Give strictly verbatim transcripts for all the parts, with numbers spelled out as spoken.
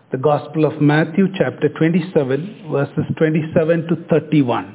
The Gospel of Matthew, chapter twenty-seven, verses twenty-seven to thirty-one.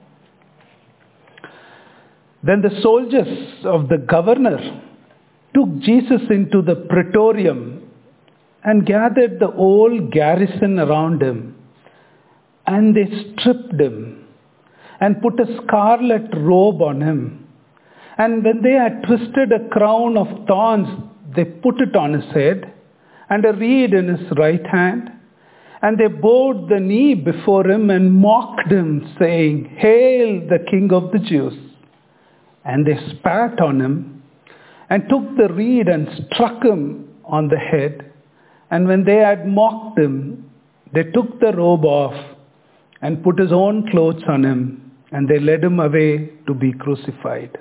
Then the soldiers of the governor took Jesus into the praetorium and gathered the whole garrison around him. And they stripped him and put a scarlet robe on him. And when they had twisted a crown of thorns, they put it on his head and a reed in his right hand. And they bowed the knee before him and mocked him, saying, "Hail, the King of the Jews!" And they spat on him and took the reed and struck him on the head. And when they had mocked him, they took the robe off and put his own clothes on him, and they led him away to be crucified.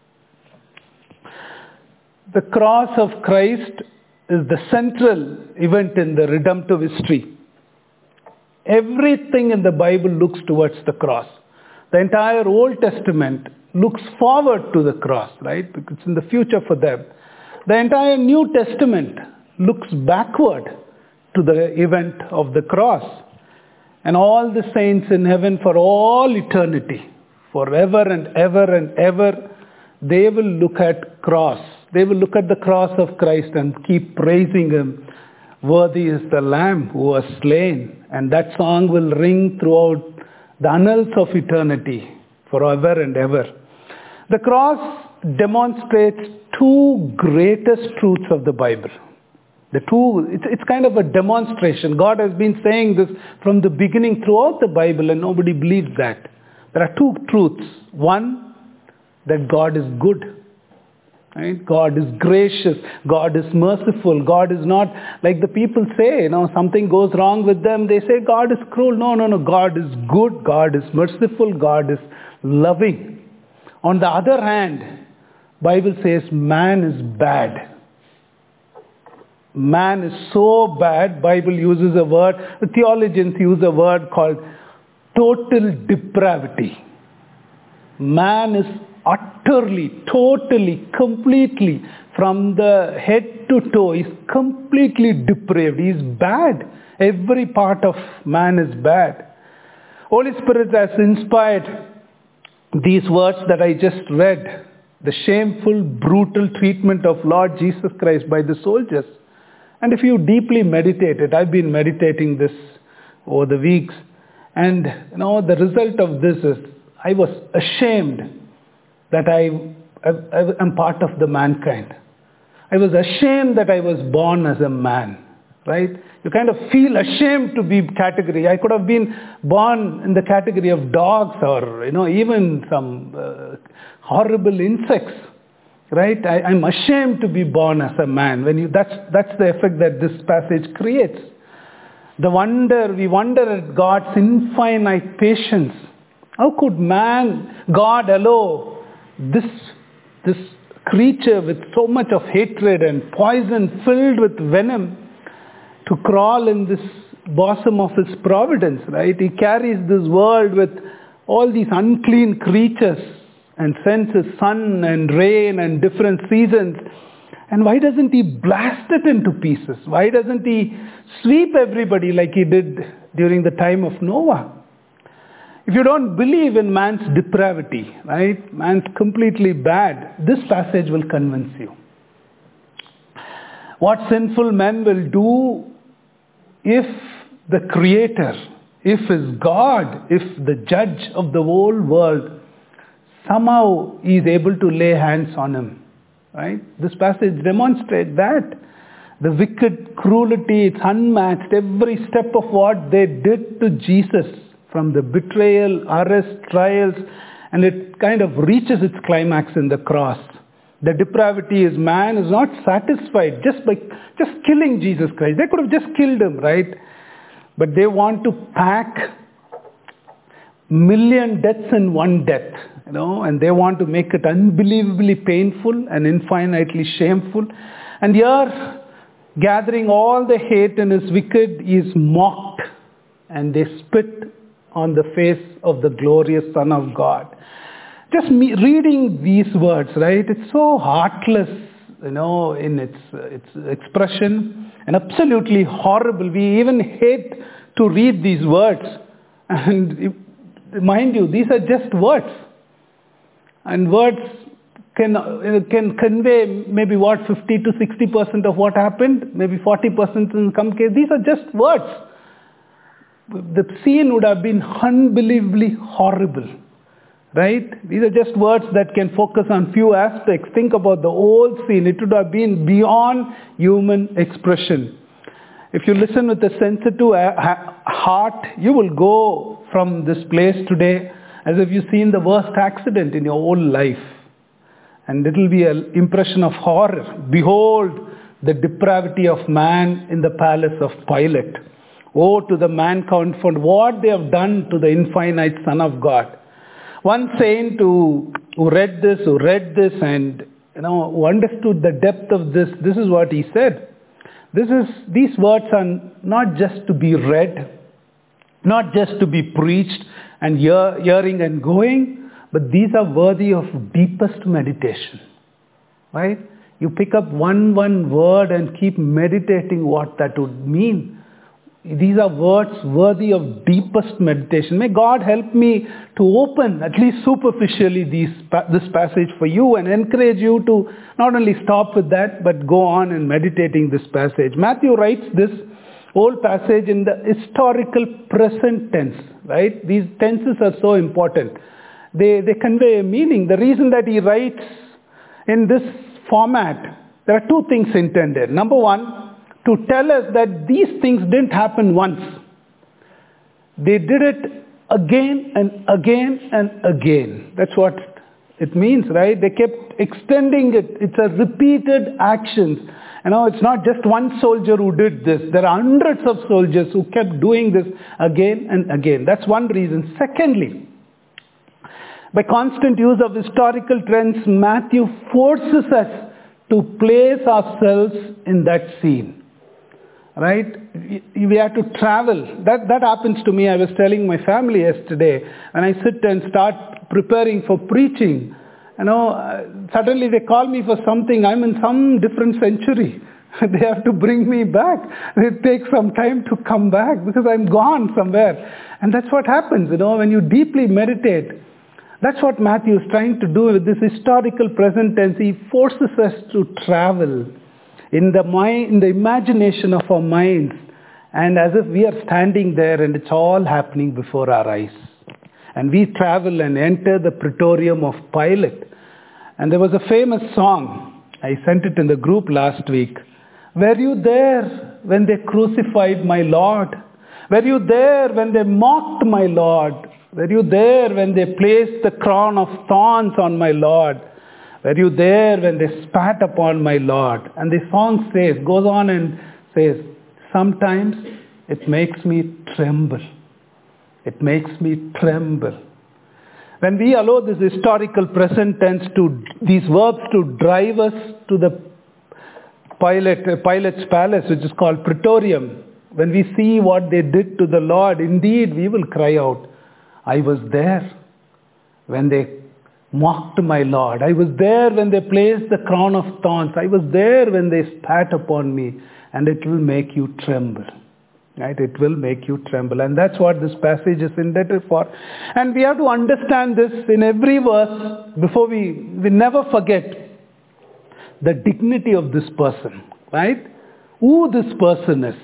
The cross of Christ is the central event in the redemptive history. Everything in the Bible looks towards the cross. The entire Old Testament looks forward to the cross, right? Because it's in the future for them. The entire New Testament looks backward to the event of the cross. And all the saints in heaven for all eternity, forever and ever and ever, they will look at cross. They will look at the cross of Christ and keep praising him. Worthy is the Lamb who was slain. And that song will ring throughout the annals of eternity, forever and ever. The cross demonstrates two greatest truths of the Bible. The two, it's, it's kind of a demonstration. God has been saying this from the beginning throughout the Bible, and nobody believes that. There are two truths. One, that God is good. Right? God is gracious. God is merciful. God is not, like the people say, you know, something goes wrong with them. They say God is cruel. No, no, no. God is good. God is merciful. God is loving. On the other hand, Bible says man is bad. Man is so bad. Bible uses a word, the theologians use a word called total depravity. Man is utterly, totally, completely, from the head to toe, is completely depraved. He is bad. Every part of man is bad. Holy Spirit has inspired these words that I just read. The shameful, brutal treatment of Lord Jesus Christ by the soldiers. And if you deeply meditate it, I've been meditating this over the weeks. And you know, the result of this is I was ashamed that I, I, I'm part of the mankind. I was ashamed that I was born as a man, right? You kind of feel ashamed to be category. I could have been born in the category of dogs or, you know, even some uh, horrible insects, right? I, I'm ashamed to be born as a man. When you, that's, that's the effect that this passage creates. The wonder, we wonder at God's infinite patience. How could man, God allow this, this creature with so much of hatred and poison filled with venom to crawl in this bosom of his providence, right? He carries this world with all these unclean creatures and sends his sun and rain and different seasons. And why doesn't he blast it into pieces? Why doesn't he sweep everybody like he did during the time of Noah? If you don't believe in man's depravity, right, man's completely bad, this passage will convince you. What sinful men will do if the Creator, if his God, if the judge of the whole world, somehow he is able to lay hands on him, right? This passage demonstrates that. The wicked cruelty, it's unmatched. Every step of what they did to Jesus, from the betrayal, arrest, trials, and it kind of reaches its climax in the cross. The depravity is man is not satisfied just by just killing Jesus Christ. They could have just killed him, right? But they want to pack million deaths in one death, you know, and they want to make it unbelievably painful and infinitely shameful. And here, gathering all the hate in his wicked, he is mocked, and they spit on the face of the glorious Son of God. Just me reading these words, right? It's so heartless, you know, in its its expression, and absolutely horrible. We even hate to read these words. And mind you, these are just words. And words can can convey maybe what, fifty to sixty percent of what happened, maybe forty percent in some cases. These are just words. The scene would have been unbelievably horrible, right? These are just words that can focus on few aspects. Think about the whole scene. It would have been beyond human expression. If you listen with a sensitive heart, you will go from this place today as if you've seen the worst accident in your whole life. And it will be an impression of horror. Behold the depravity of man in the palace of Pilate. Woe to the mankind for what they have done to the infinite Son of God. One saint who, who read this, who read this and you know who understood the depth of this, this is what he said. This is these words are not just to be read, not just to be preached and hear, hearing and going, but these are worthy of deepest meditation, right? You pick up one, one word and keep meditating what that would mean. These are words worthy of deepest meditation. May God help me to open, at least superficially, these, this passage for you and encourage you to not only stop with that, but go on and meditating this passage. Matthew writes this whole passage in the historical present tense, right? These tenses are so important. They, they convey a meaning. The reason that he writes in this format, there are two things intended. Number one, to tell us that these things didn't happen once. They did it again and again and again. That's what it means, right? They kept extending it. It's a repeated action. You know, it's not just one soldier who did this. There are hundreds of soldiers who kept doing this again and again. That's one reason. Secondly, by constant use of historical trends, Matthew forces us to place ourselves in that scene. Right? We have to travel. That, that happens to me. I was telling my family yesterday, when I sit and start preparing for preaching, you know, uh, suddenly they call me for something. I'm in some different century. They have to bring me back. It takes some time to come back because I'm gone somewhere. And that's what happens, you know, when you deeply meditate. That's what Matthew is trying to do with this historical present tense. He forces us to travel in the mind, in the imagination of our minds, and as if we are standing there and it's all happening before our eyes. And we travel and enter the praetorium of Pilate. And there was a famous song. I sent it in the group last week. Were you there when they crucified my Lord? Were you there when they mocked my Lord? Were you there when they placed the crown of thorns on my Lord? Were you there when they spat upon my Lord? And the song says, goes on and says, sometimes it makes me tremble. It makes me tremble. When we allow this historical present tense to, these verbs to drive us to the Pilate, Pilate's palace, which is called Praetorium, when we see what they did to the Lord, indeed we will cry out, I was there when they mocked my Lord. I was there when they placed the crown of thorns. I was there when they spat upon me. And it will make you tremble. Right? It will make you tremble. And that's what this passage is indebted for. And we have to understand this in every verse before we, we never forget the dignity of this person. Right? Who this person is.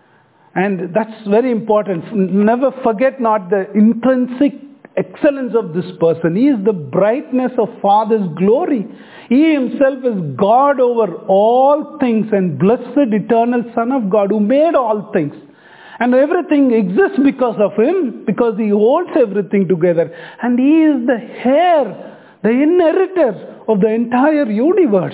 And that's very important. Never forget not the intrinsic excellence of this person. He is the brightness of Father's glory. He himself is God over all things and blessed eternal Son of God who made all things. And everything exists because of him, because he holds everything together. And he is the heir, the inheritor of the entire universe.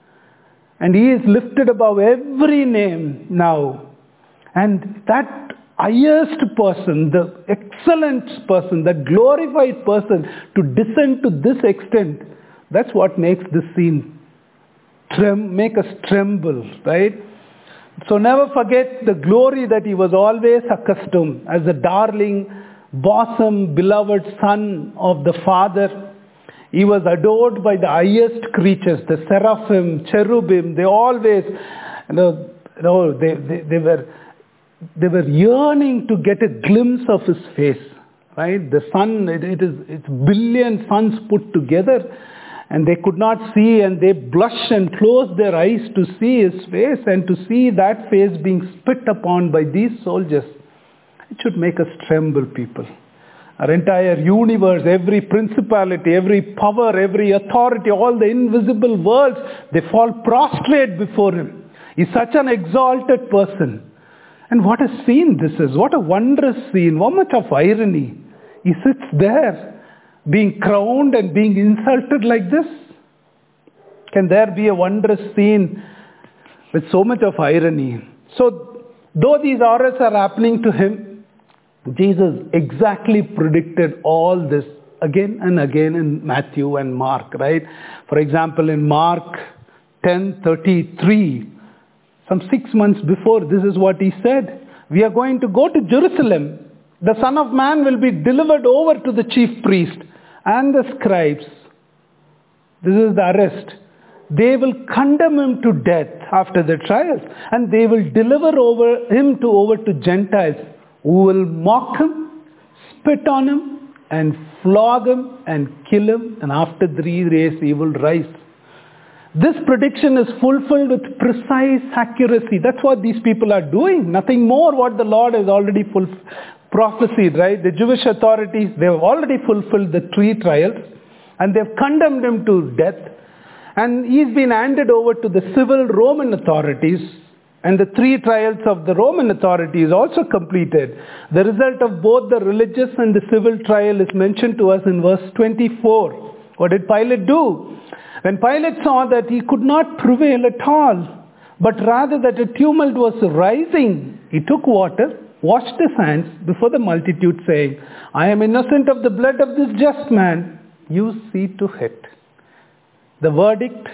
And he is lifted above every name now. And that highest person, the excellent person, the glorified person, to descend to this extent, that's what makes this scene trem- make us tremble, right? So never forget the glory that he was always accustomed as the darling, bosom, beloved Son of the Father. He was adored by the highest creatures, the seraphim, cherubim. They always, you know, you know, they, they, they were they were yearning to get a glimpse of his face, right? The sun, it, it is it's billion suns put together, and they could not see, and they blushed and closed their eyes to see his face, and to see that face being spit upon by these soldiers. It should make us tremble, people. Our entire universe, every principality, every power, every authority, all the invisible worlds, they fall prostrate before him. He's such an exalted person. And what a scene this is. What a wondrous scene. How much of irony. He sits there, being crowned and being insulted like this. Can there be a wondrous scene with so much of irony? So, though these horrors are happening to him, Jesus exactly predicted all this again and again in Matthew and Mark, right? For example, in Mark ten thirty-three, some six months before, this is what he said. We are going to go to Jerusalem. The Son of Man will be delivered over to the chief priest and the scribes. This is the arrest. They will condemn him to death after the trials, and they will deliver over him to over to Gentiles, who will mock him, spit on him, and flog him, and kill him, and after three days he will rise. This prediction is fulfilled with precise accuracy. That's what these people are doing. Nothing more what the Lord has already fulfilled, prophesied, right? The Jewish authorities, they have already fulfilled the three trials, and they've condemned him to death. And he's been handed over to the civil Roman authorities. And the three trials of the Roman authorities also completed. The result of both the religious and the civil trial is mentioned to us in verse twenty-four. What did Pilate do? When Pilate saw that he could not prevail at all, but rather that a tumult was rising, he took water, washed his hands before the multitude, saying, I am innocent of the blood of this just man. You see to it. The verdict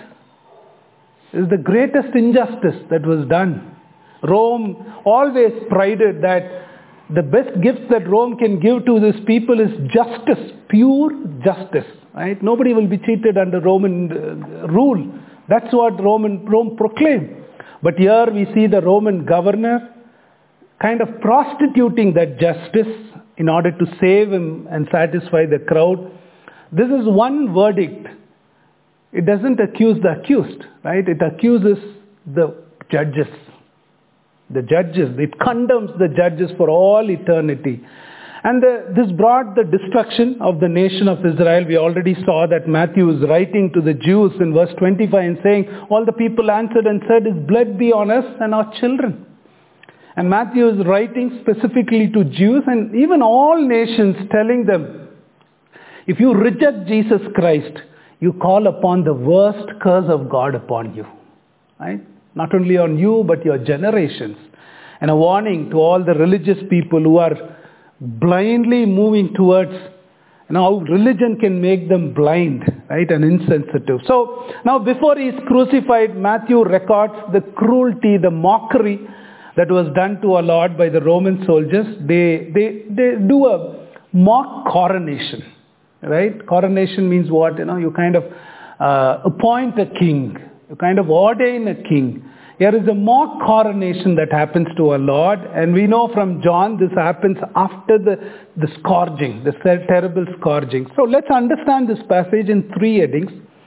is the greatest injustice that was done. Rome always prided that the best gifts that Rome can give to this people is justice, pure justice. Right? Nobody will be cheated under Roman uh, rule. That's what Roman Rome proclaimed. But here we see the Roman governor kind of prostituting that justice in order to save him and satisfy the crowd. This is one verdict. It doesn't accuse the accused, right? It accuses the judges. The judges. It condemns the judges for all eternity. And the, this brought the destruction of the nation of Israel. We already saw that Matthew is writing to the Jews in verse twenty-five and saying, all the people answered and said, His blood be on us and our children. And Matthew is writing specifically to Jews and even all nations, telling them, if you reject Jesus Christ, you call upon the worst curse of God upon you. Right? Not only on you, but your generations. And a warning to all the religious people who are blindly moving towards, you know, how religion can make them blind, right, and insensitive. So, now before he is crucified, Matthew records the cruelty, the mockery that was done to our Lord by the Roman soldiers. They, they, they do a mock coronation. Right? Coronation means what? You know, you kind of uh, appoint a king. You kind of ordain a king. There is a mock coronation that happens to our Lord. And we know from John this happens after the, the scourging, the terrible scourging. So let's understand this passage in three headings.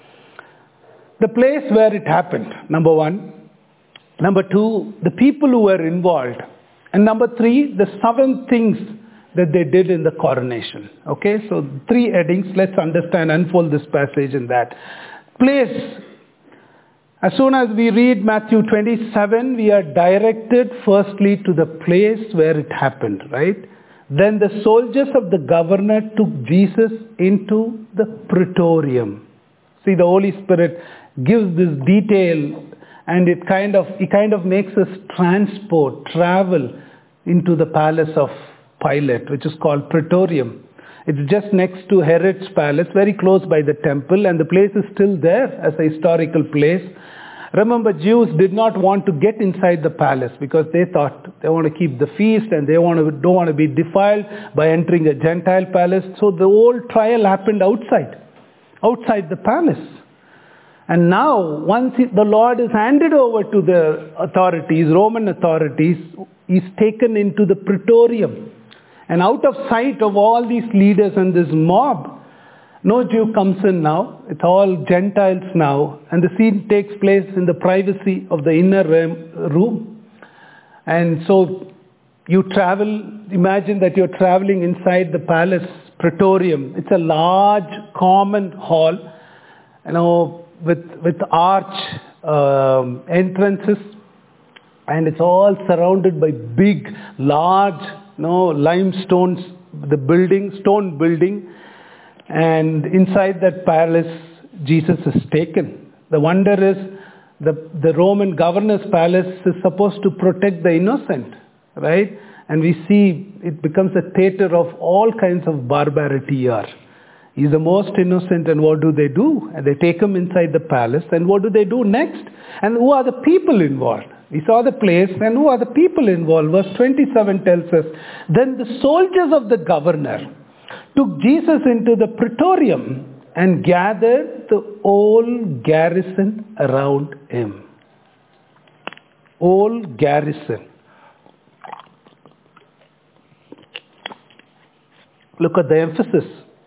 The place where it happened, number one. Number two, the people who were involved. And number three, the seven things that they did in the coronation. Okay, so three headings. Let's understand, unfold this passage in that. Place. As soon as we read Matthew twenty-seven, we are directed firstly to the place where it happened, right? Then the soldiers of the governor took Jesus into the praetorium. See, the Holy Spirit gives this detail, and it kind of, it kind of makes us transport, travel into the palace of Pilate, which is called Praetorium. It's just next to Herod's palace, very close by the temple, and the place is still there as a historical place. Remember, Jews did not want to get inside the palace because they thought they want to keep the feast and they want to, don't want to be defiled by entering a Gentile palace. So the whole trial happened outside, outside the palace. And now, once the Lord is handed over to the authorities, Roman authorities, he's taken into the praetorium. And out of sight of all these leaders and this mob, no Jew comes in now. It's all Gentiles now. And the scene takes place in the privacy of the inner room. And so you travel, imagine that you're traveling inside the palace praetorium. It's a large common hall, you know, with with arch um, entrances, and it's all surrounded by big, large, you know, limestones, the building, stone building, and inside that palace, Jesus is taken. The wonder is, the the Roman governor's palace is supposed to protect the innocent, right? And we see it becomes a theater of all kinds of barbarity here. He's the most innocent, and what do they do? And they take him inside the palace, and what do they do next? And who are the people involved? We saw the place, and who are the people involved? Verse twenty-seven tells us, then the soldiers of the governor took Jesus into the praetorium and gathered the whole garrison around him. Whole garrison. Look at the emphasis.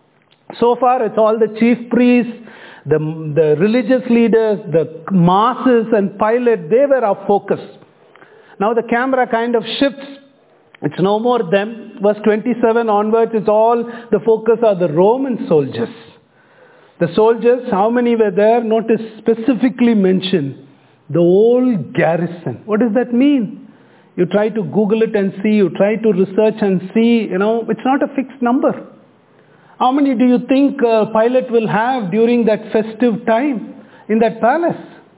So far, it's all the chief priests, the, the religious leaders, the masses, and Pilate. They were our focus. Now the camera kind of shifts. It's no more them. Verse twenty-seven onwards, it's all the focus are the Roman soldiers. The soldiers, how many were there? Notice specifically mentioned. The whole garrison. What does that mean? You try to Google it and see. You try to research and see. You know, it's not a fixed number. How many do you think uh, Pilate will have during that festive time in that palace?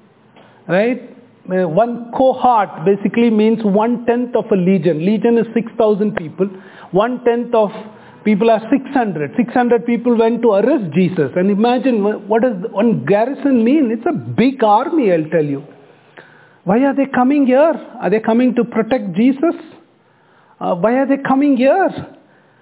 Right? Uh, one cohort basically means one-tenth of a legion. Legion is six thousand people. One-tenth of people are six hundred. six hundred people went to arrest Jesus. And imagine, what does one garrison mean? It's a big army, I'll tell you. Why are they coming here? Are they coming to protect Jesus? Uh, why are they coming here?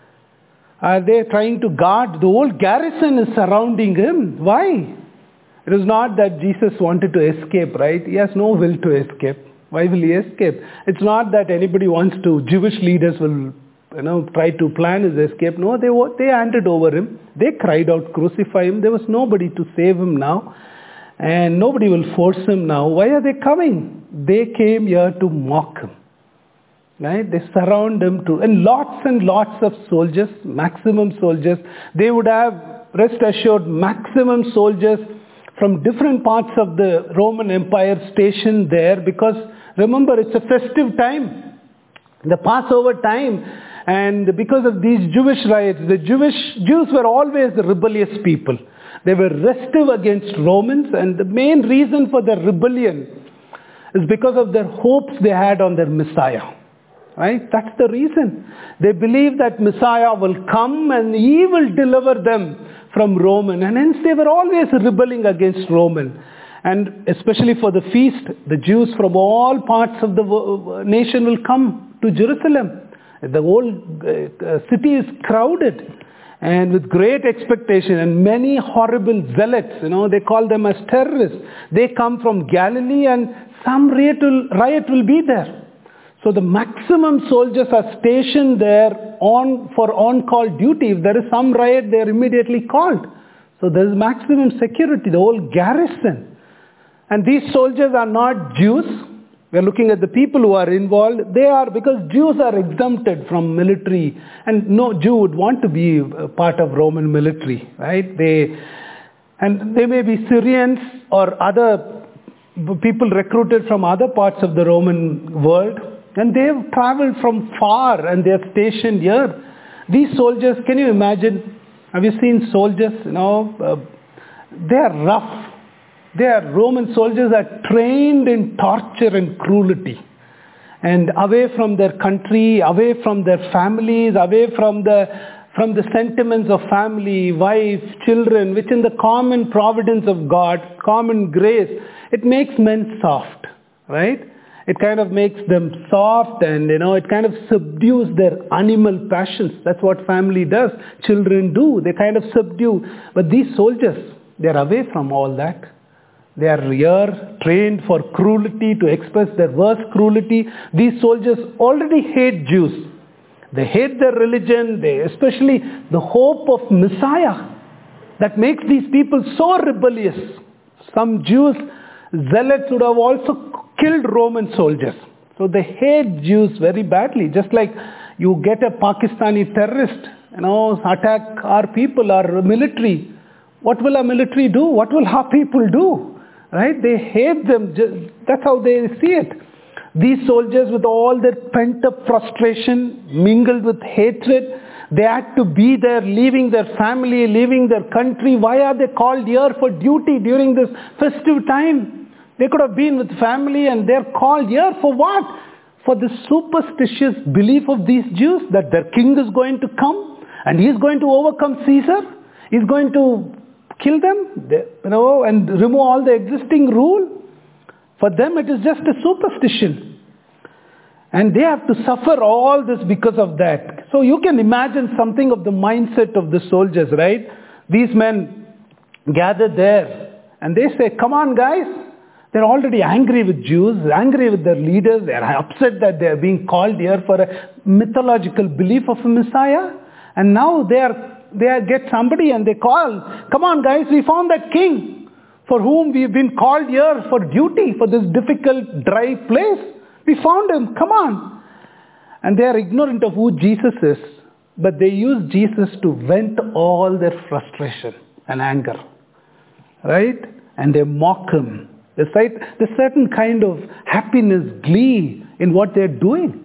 Are they trying to guard? The whole garrison is surrounding him. Why? It is not that Jesus wanted to escape, right? He has no will to escape. Why will he escape? It's not that anybody wants to, Jewish leaders will, you know, try to plan his escape. No, they they handed over him. They cried out, crucify him. There was nobody to save him now. And nobody will force him now. Why are they coming? They came here to mock him. Right? They surround him too. And lots and lots of soldiers, maximum soldiers. They would have, rest assured, maximum soldiers from different parts of the Roman Empire stationed there, because remember, it's a festive time, the Passover time. And because of these Jewish riots, the Jewish Jews were always the rebellious people. They were restive against Romans, and the main reason for their rebellion is because of their hopes they had on their Messiah. Right? That's the reason. They believe that Messiah will come and he will deliver them from Roman. And hence they were always rebelling against Roman. And especially for the feast, the Jews from all parts of the nation will come to Jerusalem. The whole uh, city is crowded and with great expectation, and many horrible zealots, you know, they call them as terrorists. They come from Galilee, and some riot will, riot will be there. So the maximum soldiers are stationed there on for on-call duty. If there is some riot, they are immediately called. So there is maximum security, the whole garrison. And these soldiers are not Jews. We are looking at the people who are involved. They are, because Jews are exempted from military, and no Jew would want to be a part of Roman military, right? They, and they may be Syrians or other people recruited from other parts of the Roman world. And they have traveled from far and they are stationed here. These soldiers, can you imagine? Have you seen soldiers? You know, uh, they are rough. They are Roman soldiers are trained in torture and cruelty. And away from their country, away from their families, away from the from the sentiments of family, wife, children, which in the common providence of God, common grace, it makes men soft, right? It kind of makes them soft, and, you know, it kind of subdues their animal passions. That's what family does. Children do. They kind of subdue. But these soldiers, they're away from all that. They are here trained for cruelty, to express their worst cruelty. These soldiers already hate Jews. They hate their religion, they especially the hope of Messiah that makes these people so rebellious. Some Jews, zealots would have also killed Roman soldiers. So they hate Jews very badly. Just like you get a Pakistani terrorist, you know, attack our people, our military. What will our military do? What will our people do? Right? They hate them. That's how they see it. These soldiers, with all their pent-up frustration, mingled with hatred, they had to be there, leaving their family, leaving their country. Why are they called here for duty during this festive time? They could have been with family, and they're called here for what? For the superstitious belief of these Jews that their king is going to come and he's going to overcome Caesar. He's going to kill them, they, you know, and remove all the existing rule. For them it is just a superstition. And they have to suffer all this because of that. So you can imagine something of the mindset of the soldiers, right? These men gather there and they say, come on guys. They're already angry with Jews, angry with their leaders. They're upset that they're being called here for a mythological belief of a Messiah. And now they are, they are get somebody and they call, come on guys, we found that king for whom we've been called here for duty, for this difficult, dry place. We found him, come on. And they are ignorant of who Jesus is, but they use Jesus to vent all their frustration and anger. Right? And they mock him. There's a certain kind of happiness, glee in what they're doing.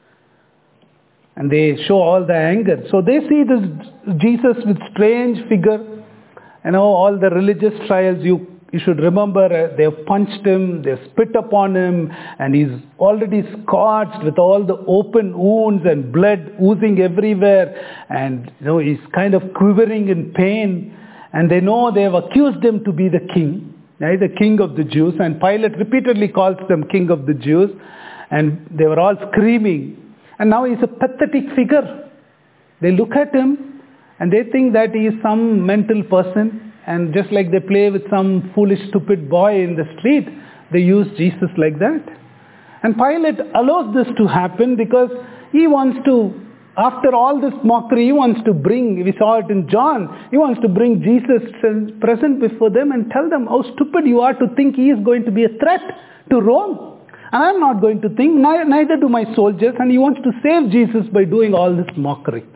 And they show all the anger. So they see this Jesus with strange figure. You know, all the religious trials, you You should remember, uh, they have punched him, they have spit upon him, and he's already scorched with all the open wounds and blood oozing everywhere. And you know, he's kind of quivering in pain. And they know they have accused him to be the king, right? The king of the Jews. And Pilate repeatedly calls them king of the Jews. And they were all screaming. And now he's a pathetic figure. They look at him and they think that he is some mental person. And just like they play with some foolish, stupid boy in the street, they use Jesus like that. And Pilate allows this to happen because he wants to, after all this mockery, he wants to bring, we saw it in John, he wants to bring Jesus present before them and tell them how stupid you are to think he is going to be a threat to Rome. And I'm not going to think, neither do my soldiers. And he wants to save Jesus by doing all this mockery.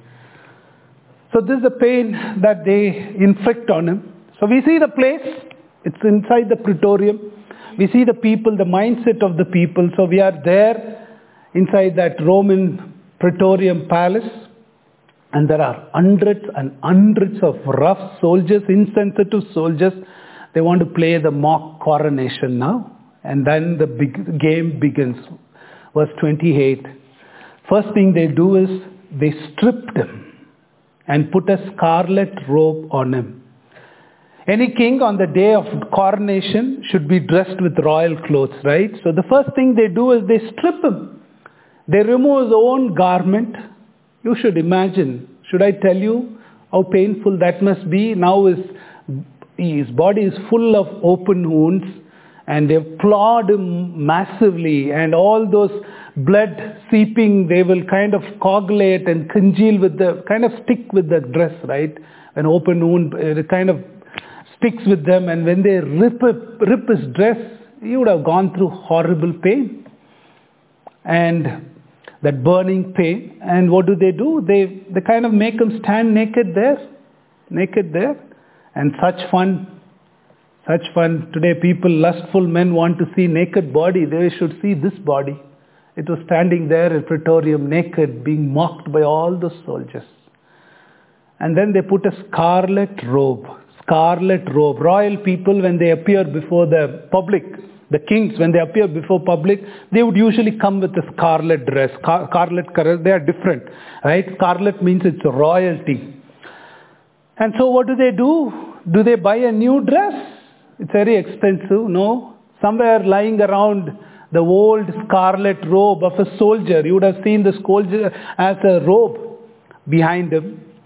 So this is the pain that they inflict on him. So we see the place, it's inside the praetorium. We see the people, the mindset of the people. So we are there inside that Roman praetorium palace. And there are hundreds and hundreds of rough soldiers, insensitive soldiers. They want to play the mock coronation now. And then the big game begins. Verse twenty-eight. First thing they do is they stripped him and put a scarlet robe on him. Any king on the day of coronation should be dressed with royal clothes, right? So the first thing they do is they strip him. They remove his own garment. You should imagine, should I tell you how painful that must be? Now his, his body is full of open wounds and they've clawed him massively, and all those blood seeping, they will kind of coagulate and congeal with the, kind of stick with the dress, right? An open wound, it kind of sticks with them, and when they rip, rip his dress, he would have gone through horrible pain. And that burning pain. And what do they do? They, they kind of make him stand naked there. Naked there. And such fun. Such fun. Today people, lustful men want to see naked body. They should see this body. It was standing there in Praetorium naked, being mocked by all the soldiers. And then they put a scarlet robe. Scarlet robe. Royal people, when they appear before the public, the kings, when they appear before public, they would usually come with a scarlet dress. Scar- scarlet color, they are different. Right? Scarlet means it's royalty. And so what do they do? Do they buy a new dress? It's very expensive. No. Somewhere lying around the old scarlet robe of a soldier. You would have seen the soldier as a robe behind him.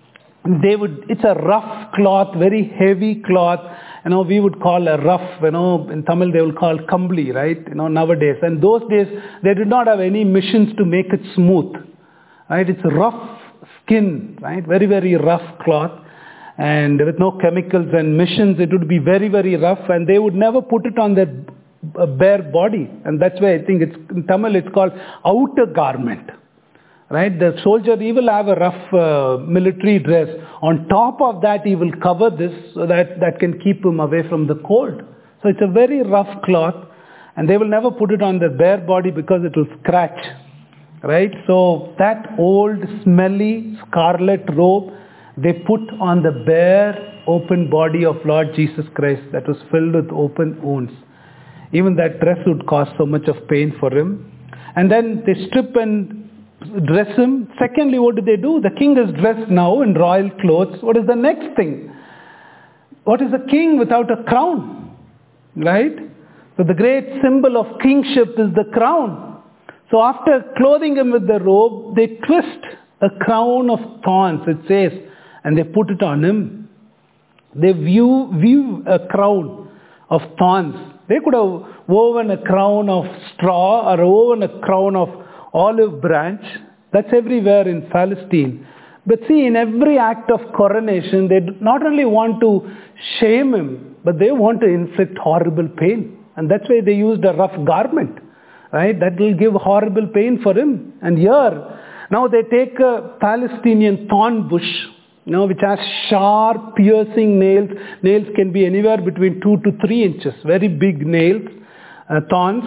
they would, it's a rough cloth, very heavy cloth. You know, we would call a rough, you know, in Tamil they will call kambli, right? You know, nowadays. And those days, they did not have any machines to make it smooth, right? It's a rough skin, right? Very, very rough cloth. And with no chemicals and machines, it would be very, very rough. And they would never put it on their bare body. And that's why I think it's, in Tamil it's called outer garment. Right? The soldier, he will have a rough uh, military dress. On top of that, he will cover this so that that can keep him away from the cold. So it's a very rough cloth, and they will never put it on their bare body because it will scratch. Right? So that old, smelly, scarlet robe, they put on the bare, open body of Lord Jesus Christ that was filled with open wounds. Even that dress would cause so much of pain for him. And then they strip and dress him. Secondly, what do they do? The king is dressed now in royal clothes. What is the next thing? What is a king without a crown? Right? So the great symbol of kingship is the crown. So after clothing him with the robe, they twist a crown of thorns, it says, and they put it on him. They view, view a crown of thorns. They could have woven a crown of straw or woven a crown of olive branch. That's everywhere in Palestine. But see, in every act of coronation, they not only want to shame him, but they want to inflict horrible pain. And that's why they used a rough garment, right? That will give horrible pain for him. And here, now they take a Palestinian thorn bush, you know, which has sharp, piercing nails. Nails can be anywhere between two to three inches. Very big nails, uh, thorns.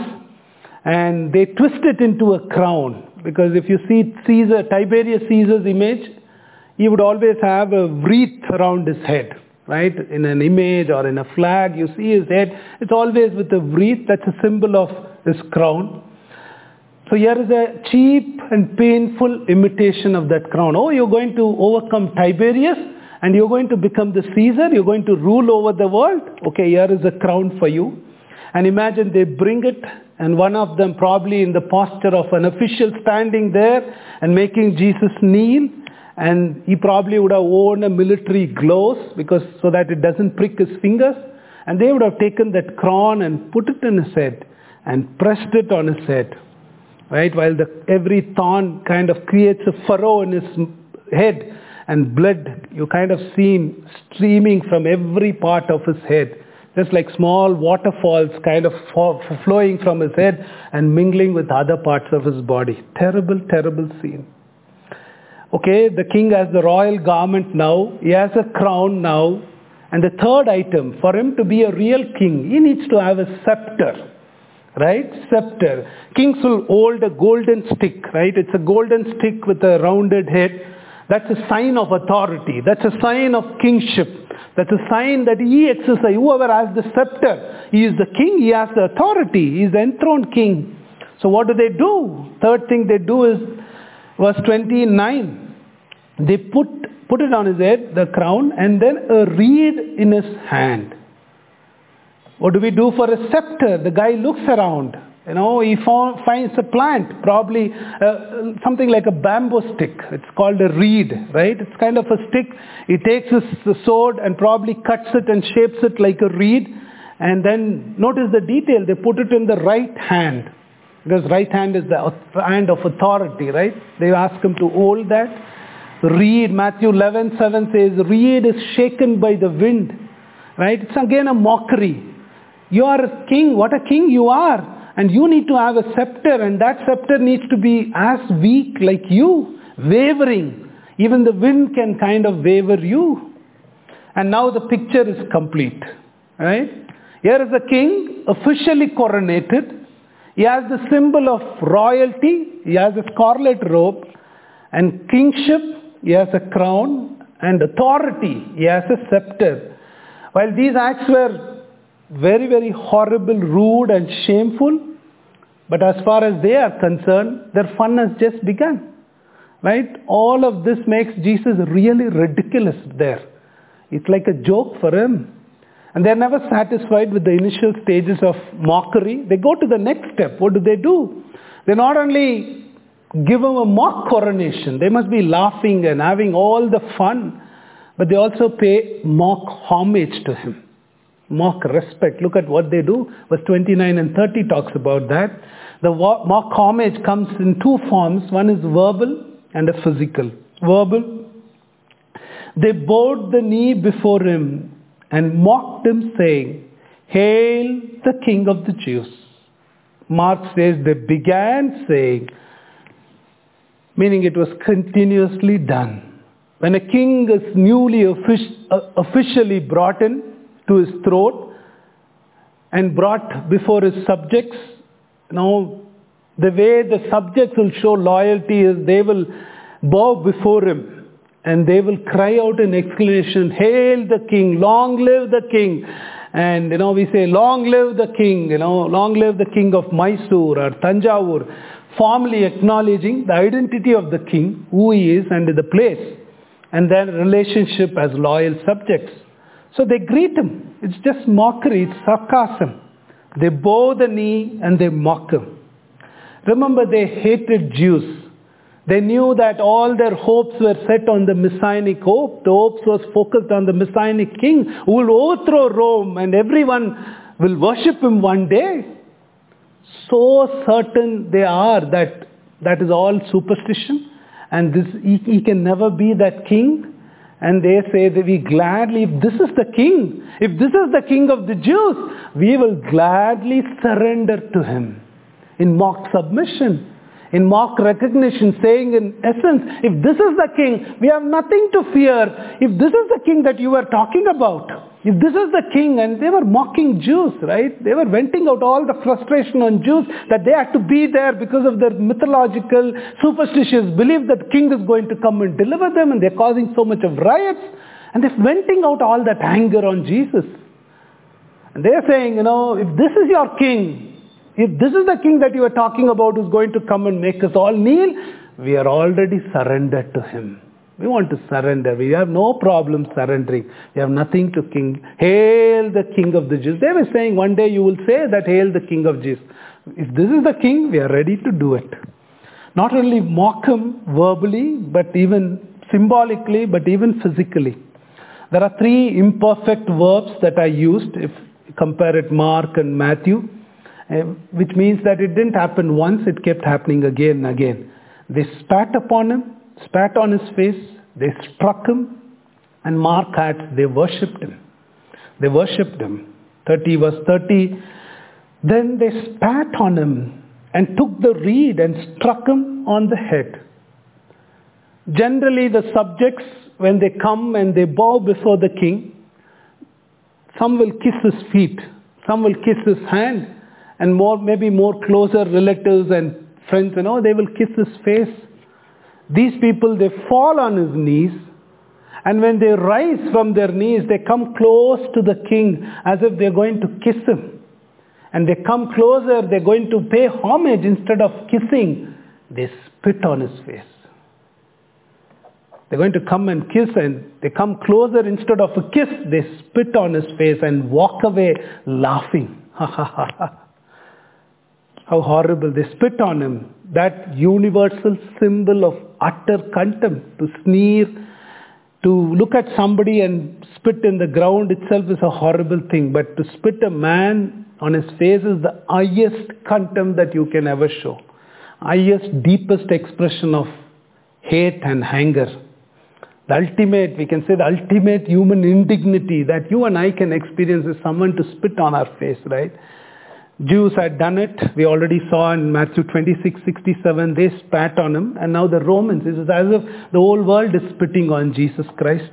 And they twist it into a crown. Because if you see Caesar, Tiberius Caesar's image, he would always have a wreath around his head, right? In an image or in a flag, you see his head. It's always with a wreath. That's a symbol of his crown. So here is a cheap and painful imitation of that crown. Oh, you're going to overcome Tiberius and you're going to become the Caesar. You're going to rule over the world. Okay, here is a crown for you. And imagine they bring it, and one of them probably in the posture of an official standing there and making Jesus kneel, and he probably would have worn a military gloves because so that it doesn't prick his fingers, and they would have taken that crown and put it in his head and pressed it on his head, right? While the, every thorn kind of creates a furrow in his head, and blood you kind of see streaming from every part of his head. Just like small waterfalls kind of flowing from his head and mingling with other parts of his body. Terrible, terrible scene. Okay, the king has the royal garment now. He has a crown now. And the third item, for him to be a real king, he needs to have a scepter. Right? Scepter. Kings will hold a golden stick, right? It's a golden stick with a rounded head. That's a sign of authority. That's a sign of kingship. That's a sign that he exercises. Whoever has the scepter, he is the king, he has the authority, he is the enthroned king. So what do they do? Third thing they do is, verse twenty-nine, they put, put it on his head, the crown, and then a reed in his hand. What do we do for a scepter? The guy looks around. You know, he found, finds a plant, probably uh, something like a bamboo stick. It's called a reed, right? It's kind of a stick. He takes his sword and probably cuts it and shapes it like a reed. And then notice the detail. They put it in the right hand. Because right hand is the hand of authority, right? They ask him to hold that. Reed, Matthew eleven seven says, reed is shaken by the wind, right? It's again a mockery. You are a king. What a king you are. And you need to have a scepter, and that scepter needs to be as weak like you, wavering. Even the wind can kind of waver you. And now the picture is complete. Right? Here is a king, officially coronated. He has the symbol of royalty. He has a scarlet robe. And kingship, he has a crown. And authority, he has a scepter. While these acts were very, very horrible, rude and shameful, but as far as they are concerned, their fun has just begun. Right? All of this makes Jesus really ridiculous there. It's like a joke for him. And they're never satisfied with the initial stages of mockery. They go to the next step. What do they do? They not only give him a mock coronation, they must be laughing and having all the fun. but they also pay mock homage to him. Mock respect. Look at what they do. Verse twenty-nine and thirty talks about that. The mock homage comes in two forms. One is verbal and a physical. Verbal. They bowed the knee before him and mocked him, saying, "Hail the King of the Jews." Mark says they began saying, meaning it was continuously done. When a king is newly offic- officially brought in to his throne and brought before his subjects, now the way the subjects will show loyalty is they will bow before him and they will cry out in exclamation, "Hail the King, long live the King." And, you know, we say, "Long live the King," you know, "Long live the King of Mysore or Tanjavur," formally acknowledging the identity of the king, who he is and the place, and their relationship as loyal subjects. So they greet him. It's just mockery, it's sarcasm. They bow the knee and they mock him. Remember, they hated Jews. They knew that all their hopes were set on the messianic hope. The hopes was focused on the messianic king who will overthrow Rome and everyone will worship him one day. So certain they are that that is all superstition and this he, he can never be that king. And they say that we gladly, if this is the king, if this is the king of the Jews, we will gladly surrender to him in mock submission, in mock recognition, saying in essence, if this is the king, we have nothing to fear. If this is the king that you were talking about, if this is the king, and they were mocking Jews, right? They were venting out all the frustration on Jews that they had to be there because of their mythological, superstitious belief that the king is going to come and deliver them, and they're causing so much of riots, and they're venting out all that anger on Jesus. And they're saying, you know, if this is your king, if this is the king that you are talking about who's going to come and make us all kneel, we are already surrendered to him. We want to surrender. We have no problem surrendering. We have nothing to king. Hail the King of the Jews. They were saying one day you will say that, hail the King of Jews. If this is the king, we are ready to do it. Not only mock him verbally, but even symbolically, but even physically. There are three imperfect verbs that are used if you compare it Mark and Matthew. Uh, which means that it didn't happen once, it kept happening again and again. They spat upon him, spat on his face, they struck him, and Mark adds, they worshipped him. They worshipped him. thirty verse thirty, then they spat on him and took the reed and struck him on the head. Generally the subjects, when they come and they bow before the king, some will kiss his feet, some will kiss his hand, and more, maybe more closer relatives and friends, you know, they will kiss his face. These people, they fall on his knees, and when they rise from their knees, they come close to the king as if they're going to kiss him. And they come closer, they're going to pay homage instead of kissing. They spit on his face. They're going to come and kiss, and they come closer instead of a kiss, they spit on his face and walk away laughing. Ha ha ha ha. How horrible. They spit on him. That universal symbol of utter contempt. To sneer, to look at somebody and spit in the ground itself is a horrible thing. But to spit a man on his face is the highest contempt that you can ever show. Highest, deepest expression of hate and anger. The ultimate, we can say the ultimate human indignity that you and I can experience is someone to spit on our face, right? Jews had done it. We already saw in Matthew twenty-six sixty-seven, they spat on him. And now the Romans, it is as if the whole world is spitting on Jesus Christ.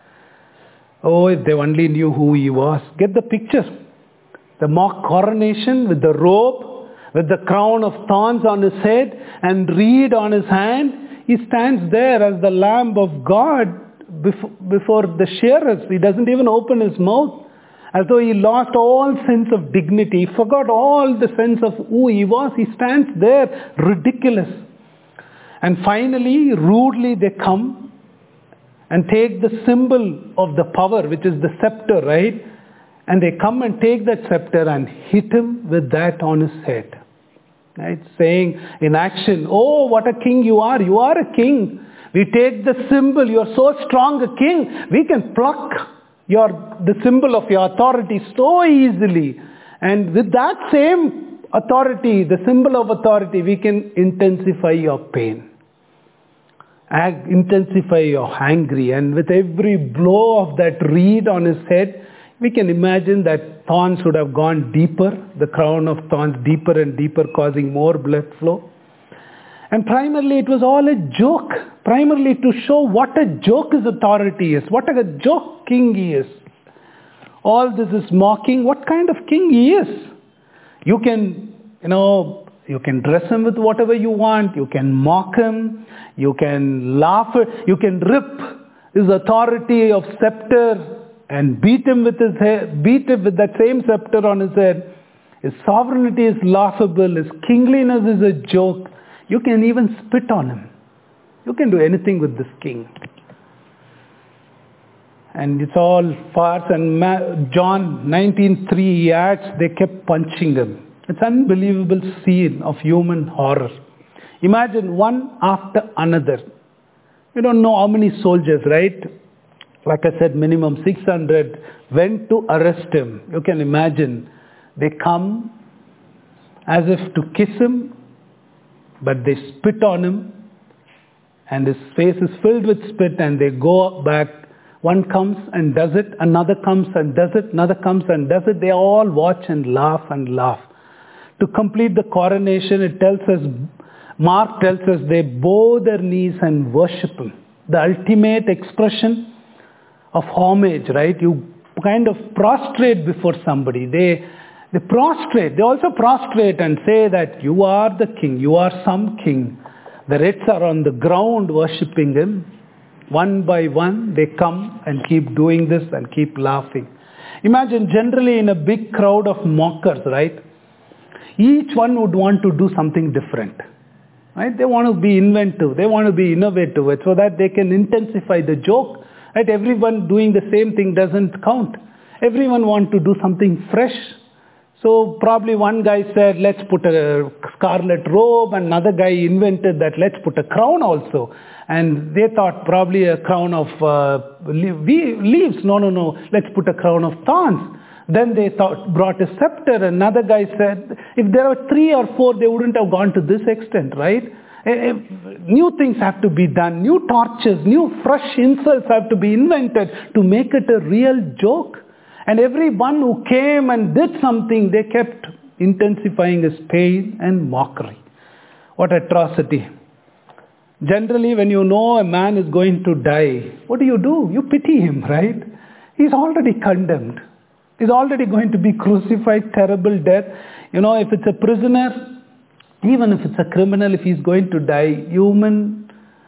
Oh, if they only knew who he was. Get the picture. The mock coronation with the robe, with the crown of thorns on his head and reed on his hand. He stands there as the Lamb of God before, before the shearers. He doesn't even open his mouth. As though he lost all sense of dignity. He forgot all the sense of who he was. He stands there ridiculous. And finally, rudely they come and take the symbol of the power, which is the scepter, right? And they come and take that scepter and hit him with that on his head. Right? Saying in action, oh, what a king you are. You are a king. We take the symbol, you're so strong a king, we can pluck your the symbol of your authority so easily. And with that same authority, the symbol of authority, we can intensify your pain. Ag- intensify your angry. And with every blow of that reed on his head, we can imagine that thorns would have gone deeper, the crown of thorns deeper and deeper, causing more blood flow. And primarily it was all a joke, primarily to show what a joke his authority is, what a joke king he is. All this is mocking what kind of king he is. You can, you know, you can dress him with whatever you want, you can mock him, you can laugh, you can rip his authority of scepter and beat him with his head, beat him with that same scepter on his head. His sovereignty is laughable, his kingliness is a joke. You can even spit on him. You can do anything with this king. And it's all farce. And John nineteen three, he adds, they kept punching him. It's an unbelievable scene of human horror. Imagine one after another. You don't know how many soldiers, right? Like I said, minimum six hundred went to arrest him. You can imagine. They come as if to kiss him, but they spit on him, and his face is filled with spit, and they go back. One comes and does it, another comes and does it, another comes and does it. They all watch and laugh and laugh. To complete the coronation, it tells us, Mark tells us, they bow their knees and worship him. The ultimate expression of homage, right? You kind of prostrate before somebody. They They prostrate. They also prostrate and say that you are the king. You are some king. The Reds are on the ground worshipping him. One by one, they come and keep doing this and keep laughing. Imagine generally in a big crowd of mockers, right? Each one would want to do something different. Right? They want to be inventive. They want to be innovative so that they can intensify the joke. Right? Everyone doing the same thing doesn't count. Everyone wants to do something fresh. So probably one guy said, let's put a scarlet robe, and another guy invented that, let's put a crown also. And they thought probably a crown of uh, leaves. No, no, no, let's put a crown of thorns. Then they thought, brought a scepter. Another guy said, if there were three or four, they wouldn't have gone to this extent, right? New things have to be done. New torches, new fresh insults have to be invented to make it a real joke. And everyone who came and did something, they kept intensifying his pain and mockery. What atrocity. Generally, when you know a man is going to die, what do you do? You pity him, right? He's already condemned. He's already going to be crucified, terrible death. You know, if it's a prisoner, even if it's a criminal, if he's going to die, human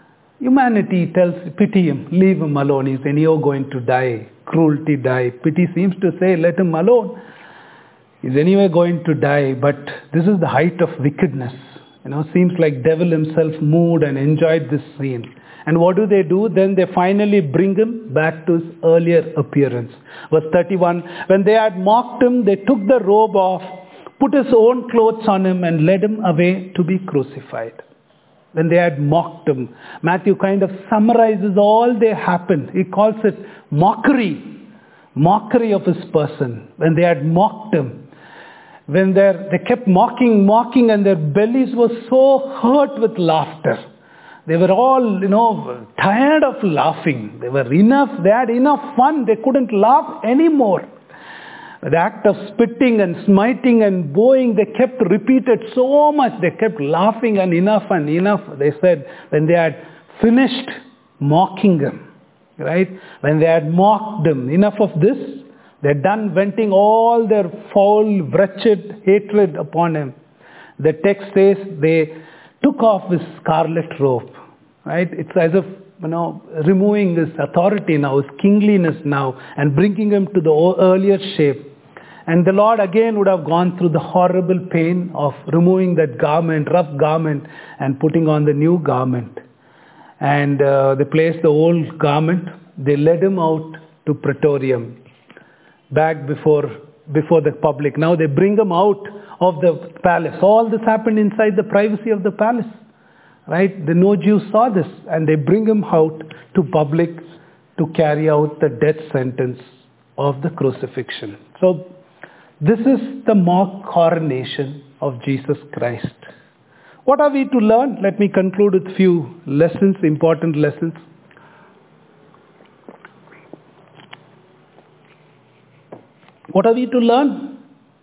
humanity tells, pity him, leave him alone. He's anyhow going to die. Cruelty die. Pity seems to say, let him alone. He's anyway going to die. But this is the height of wickedness. You know, seems like devil himself moved and enjoyed this scene. And what do they do? Then they finally bring him back to his earlier appearance. Verse thirty-one, when they had mocked him, they took the robe off, put his own clothes on him, and led him away to be crucified. When they had mocked him, Matthew kind of summarizes all that happened. He calls it mockery. Mockery of his person. When they had mocked him. When they kept mocking, mocking, and their bellies were so hurt with laughter. They were all, you know, tired of laughing. They were enough, they had enough fun. They couldn't laugh anymore. The act of spitting and smiting and bowing, they kept repeated so much. They kept laughing and enough and enough. They said when they had finished mocking him, right? When they had mocked him, enough of this. They're done venting all their foul, wretched hatred upon him. The text says they took off his scarlet robe, right? It's as if, you know, removing his authority now, his kingliness now, and bringing him to the earlier shape. And the Lord again would have gone through the horrible pain of removing that garment, rough garment, and putting on the new garment. And uh, they placed the old garment. They led him out to Praetorium, back before before the public. Now they bring him out of the palace. All this happened inside the privacy of the palace. Right? The no Jew saw this and they bring him out to public to carry out the death sentence of the crucifixion. So this is the mock coronation of Jesus Christ. What are we to learn? Let me conclude with few lessons, important lessons. What are we to learn?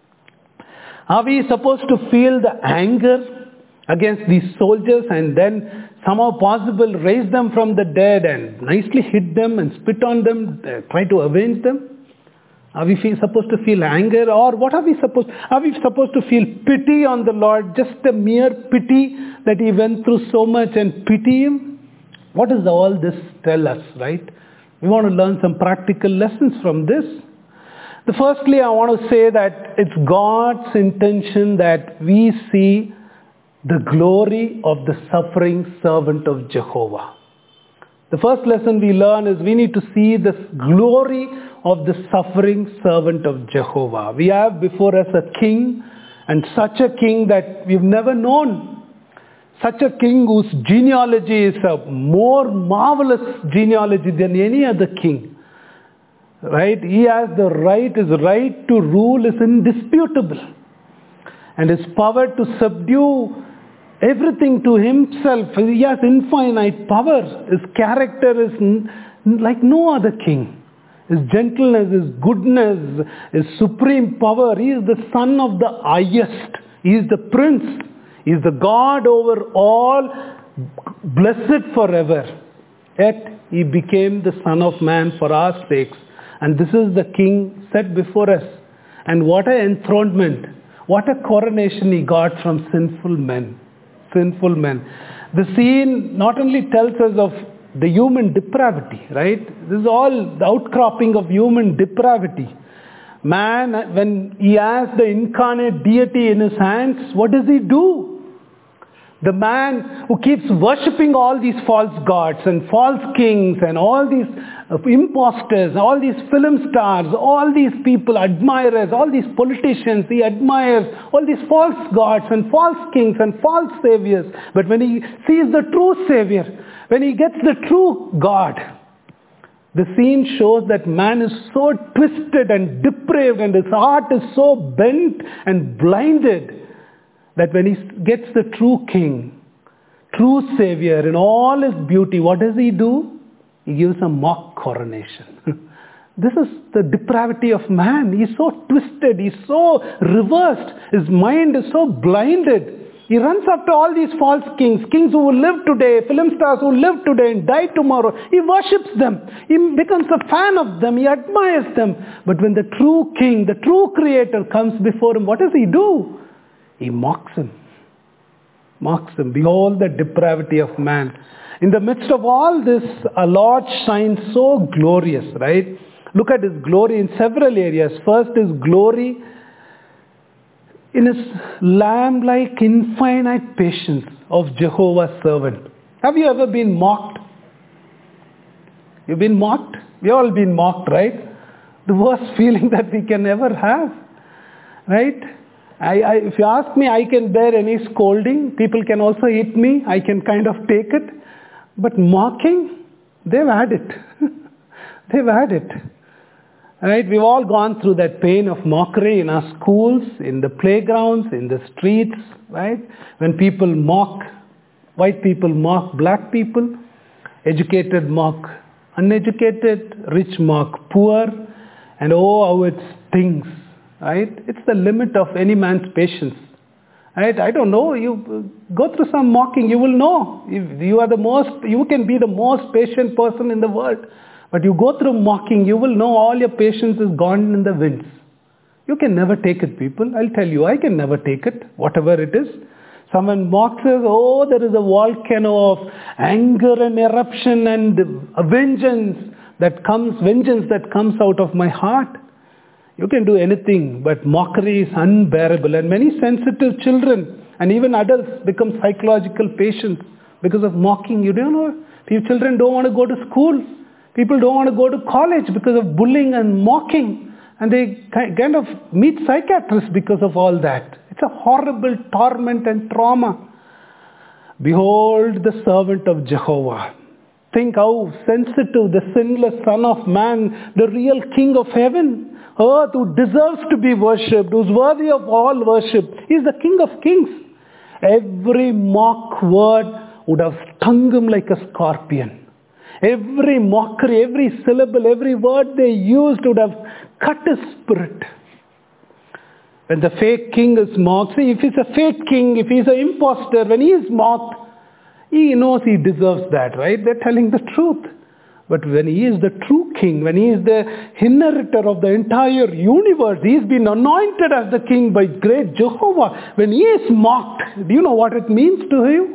Are we supposed to feel the anger against these soldiers and then somehow possible raise them from the dead and nicely hit them and spit on them, uh, try to avenge them? Are we feel, supposed to feel anger, or what are we supposed, are we supposed to feel pity on the Lord, just a mere pity that he went through so much and pity him? What does all this tell us, right? We want to learn some practical lessons from this. The firstly, I want to say that it's God's intention that we see the glory of the suffering servant of Jehovah. The first lesson we learn is we need to see this glory of the suffering servant of Jehovah. We have before us a king, and such a king that we've never known. Such a king whose genealogy is a more marvelous genealogy than any other king. Right? He has the right, his right to rule is indisputable. And his power to subdue everything to himself. He has infinite power. His character is n- like no other king. His gentleness, his goodness, his supreme power. He is the son of the highest. He is the prince. He is the God over all, blessed forever. Yet he became the Son of Man for our sakes. And this is the king set before us. And what an enthronement. What a coronation he got from sinful men. Sinful men. The scene not only tells us of the human depravity, right? This is all the outcropping of human depravity. Man, when he has the incarnate deity in his hands, what does he do? The man who keeps worshipping all these false gods and false kings and all these imposters, all these film stars, all these people, admirers, all these politicians, he admires all these false gods and false kings and false saviors. But when he sees the true savior, when he gets the true God, the scene shows that man is so twisted and depraved and his heart is so bent and blinded that when he gets the true king, true savior in all his beauty, what does he do? He gives a mock coronation. This is the depravity of man. He's so twisted. He's so reversed. His mind is so blinded. He runs after all these false kings, kings who will live today, film stars who live today and die tomorrow. He worships them. He becomes a fan of them. He admires them. But when the true king, the true creator comes before him, what does he do? He mocks him. Mocks him. Behold the depravity of man. In the midst of all this, our Lord shines so glorious, right? Look at his glory in several areas. First, his glory in his lamb-like infinite patience of Jehovah's servant. Have you ever been mocked? You've been mocked? We've all been mocked, right? The worst feeling that we can ever have, right? I, I, if you ask me, I can bear any scolding. People can also hit me. I can kind of take it. But mocking, they've had it. They've had it. Right? We've all gone through that pain of mockery in our schools, in the playgrounds, in the streets, right? When people mock, white people mock black people, educated mock uneducated, rich mock poor, and oh, how it stings, right? It's the limit of any man's patience. Right? I don't know, you go through some mocking, you will know. If you are the most, you can be the most patient person in the world. But you go through mocking, you will know all your patience is gone in the winds. You can never take it, people. I'll tell you, I can never take it, whatever it is. Someone mocks us, oh, there is a volcano of anger and eruption and a vengeance that comes, vengeance that comes out of my heart. You can do anything, but mockery is unbearable. And many sensitive children and even adults become psychological patients because of mocking. You don't know, few children don't want to go to school. People don't want to go to college because of bullying and mocking. And they kind of meet psychiatrists because of all that. It's a horrible torment and trauma. Behold the servant of Jehovah. Think how sensitive the sinless Son of Man, the real King of heaven, earth, who deserves to be worshipped, who's worthy of all worship. He's the King of kings. Every mock word would have stung him like a scorpion. Every mockery, every syllable, every word they used would have cut his spirit. When the fake king is mocked, see, if he's a fake king, if he's an imposter, when he is mocked, he knows he deserves that, right? They're telling the truth. But when he is the true king, when he is the inheritor of the entire universe, he's been anointed as the king by great Jehovah. When he is mocked, do you know what it means to him?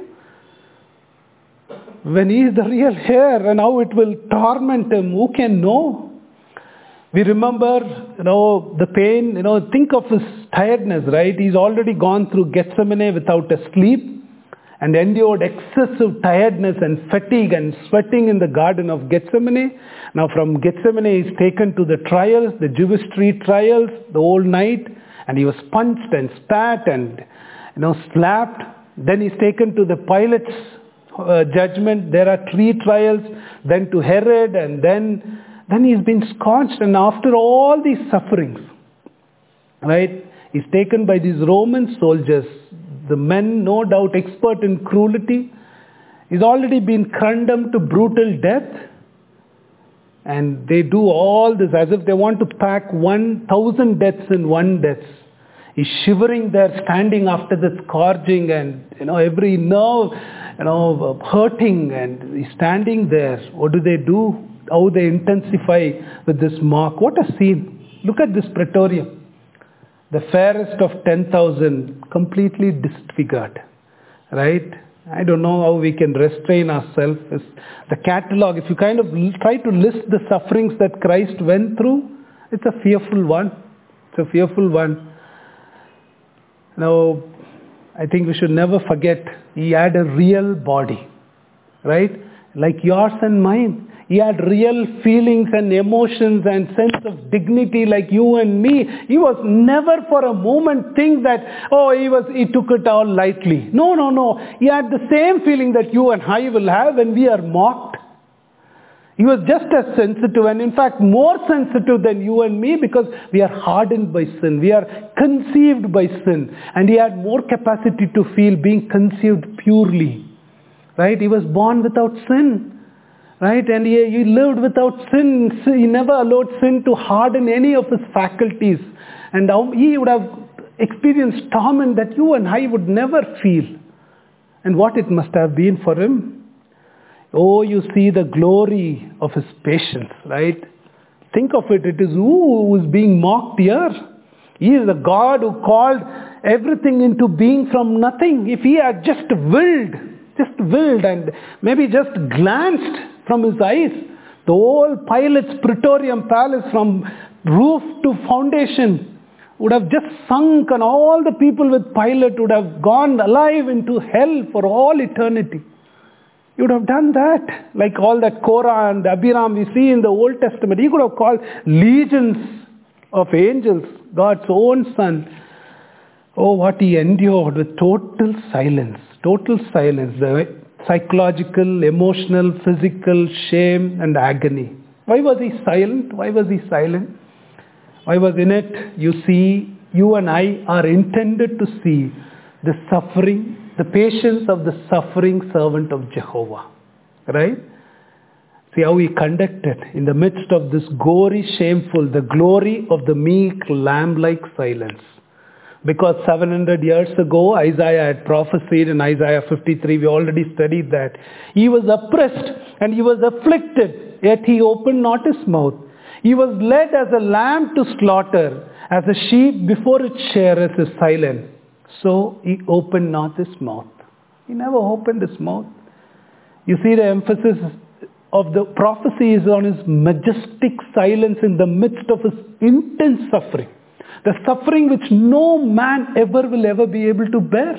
When he is the real heir, and how it will torment him, who can know? We remember, you know, the pain, you know, think of his tiredness, right? He's already gone through Gethsemane without a sleep and endured excessive tiredness and fatigue and sweating in the Garden of Gethsemane. Now from Gethsemane he's taken to the trials, the Jewish street trials, the whole night, and he was punched and spat and, you know, slapped. Then he's taken to the Pilate's uh, judgment. There are three trials, then to Herod, and then Then he's been scorched, and after all these sufferings, right, he's taken by these Roman soldiers, the men no doubt expert in cruelty. He's already been condemned to brutal death, and they do all this as if they want to pack one thousand deaths in one death. He's shivering there, standing after the scourging, and you know every nerve, you know, hurting, and he's standing there. What do they do? How they intensify with this mock. What a scene. Look at this praetorium. The fairest of ten thousand completely disfigured. Right? I don't know how we can restrain ourselves. It's the catalog, if you kind of try to list the sufferings that Christ went through, it's a fearful one. It's a fearful one. Now, I think we should never forget, he had a real body. Right? Like yours and mine. He had real feelings and emotions and sense of dignity like you and me. He was never for a moment think that, oh, he was he took it all lightly. No, no, no. He had the same feeling that you and I will have when we are mocked. He was just as sensitive, and in fact more sensitive than you and me, because we are hardened by sin. We are conceived by sin. And he had more capacity to feel being conceived purely. Right? He was born without sin. Right? And he, he lived without sin. He never allowed sin to harden any of his faculties. And he would have experienced torment that you and I would never feel. And what it must have been for him. Oh, you see the glory of his patience, right? Think of it. It is who who is being mocked here. He is the God who called everything into being from nothing. If he had just willed, just willed and maybe just glanced from his eyes, the whole Pilate's Praetorium Palace from roof to foundation would have just sunk, and all the people with Pilate would have gone alive into hell for all eternity. He would have done that. Like all that Korah and Abiram we see in the Old Testament. He could have called legions of angels, God's own son. Oh, what he endured with total silence. Total silence. The psychological, emotional, physical shame and agony. Why was he silent? Why was he silent? Why was in it? You see, you and I are intended to see the suffering, the patience of the suffering servant of Jehovah. Right? See how he conducted in the midst of this gory, shameful, the glory of the meek, lamb-like silence. Because seven hundred years ago, Isaiah had prophesied in Isaiah fifty-three, we already studied that. He was oppressed and he was afflicted, yet he opened not his mouth. He was led as a lamb to slaughter, as a sheep before its shearers is silent. So he opened not his mouth. He never opened his mouth. You see, the emphasis of the prophecy is on his majestic silence in the midst of his intense suffering. The suffering which no man ever will ever be able to bear.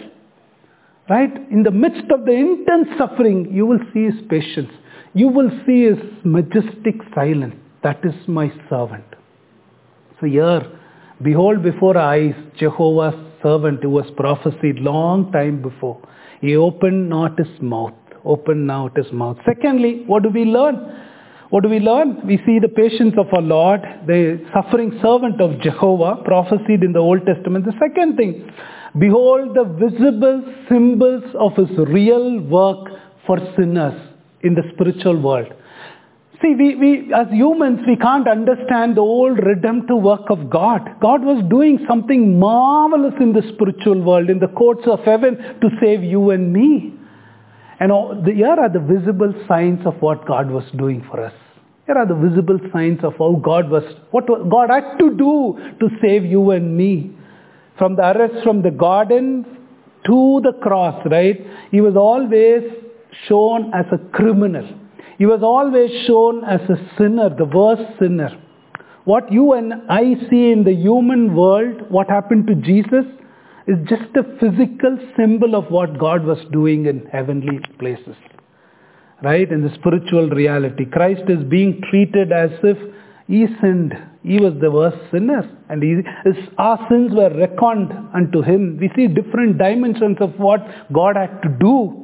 Right? In the midst of the intense suffering, you will see his patience. You will see his majestic silence. That is my servant. So here, behold before our eyes, Jehovah's servant who was prophesied long time before. He opened not his mouth. Opened not his mouth. Secondly, what do we learn? What do we learn? We see the patience of our Lord, the suffering servant of Jehovah, prophesied in the Old Testament. The second thing, behold the visible symbols of his real work for sinners in the spiritual world. See, we, we as humans, we can't understand the old redemptive work of God. God was doing something marvelous in the spiritual world, in the courts of heaven, to save you and me. And all, the, here are the visible signs of what God was doing for us. Here are the visible signs of how God was, what God had to do to save you and me. From the arrest from the garden to the cross, right? He was always shown as a criminal. He was always shown as a sinner, the worst sinner. What you and I see in the human world, what happened to Jesus, is just a physical symbol of what God was doing in heavenly places. Right? In the spiritual reality. Christ is being treated as if he sinned. He was the worst sinner. And he, his, our sins were reckoned unto him. We see different dimensions of what God had to do.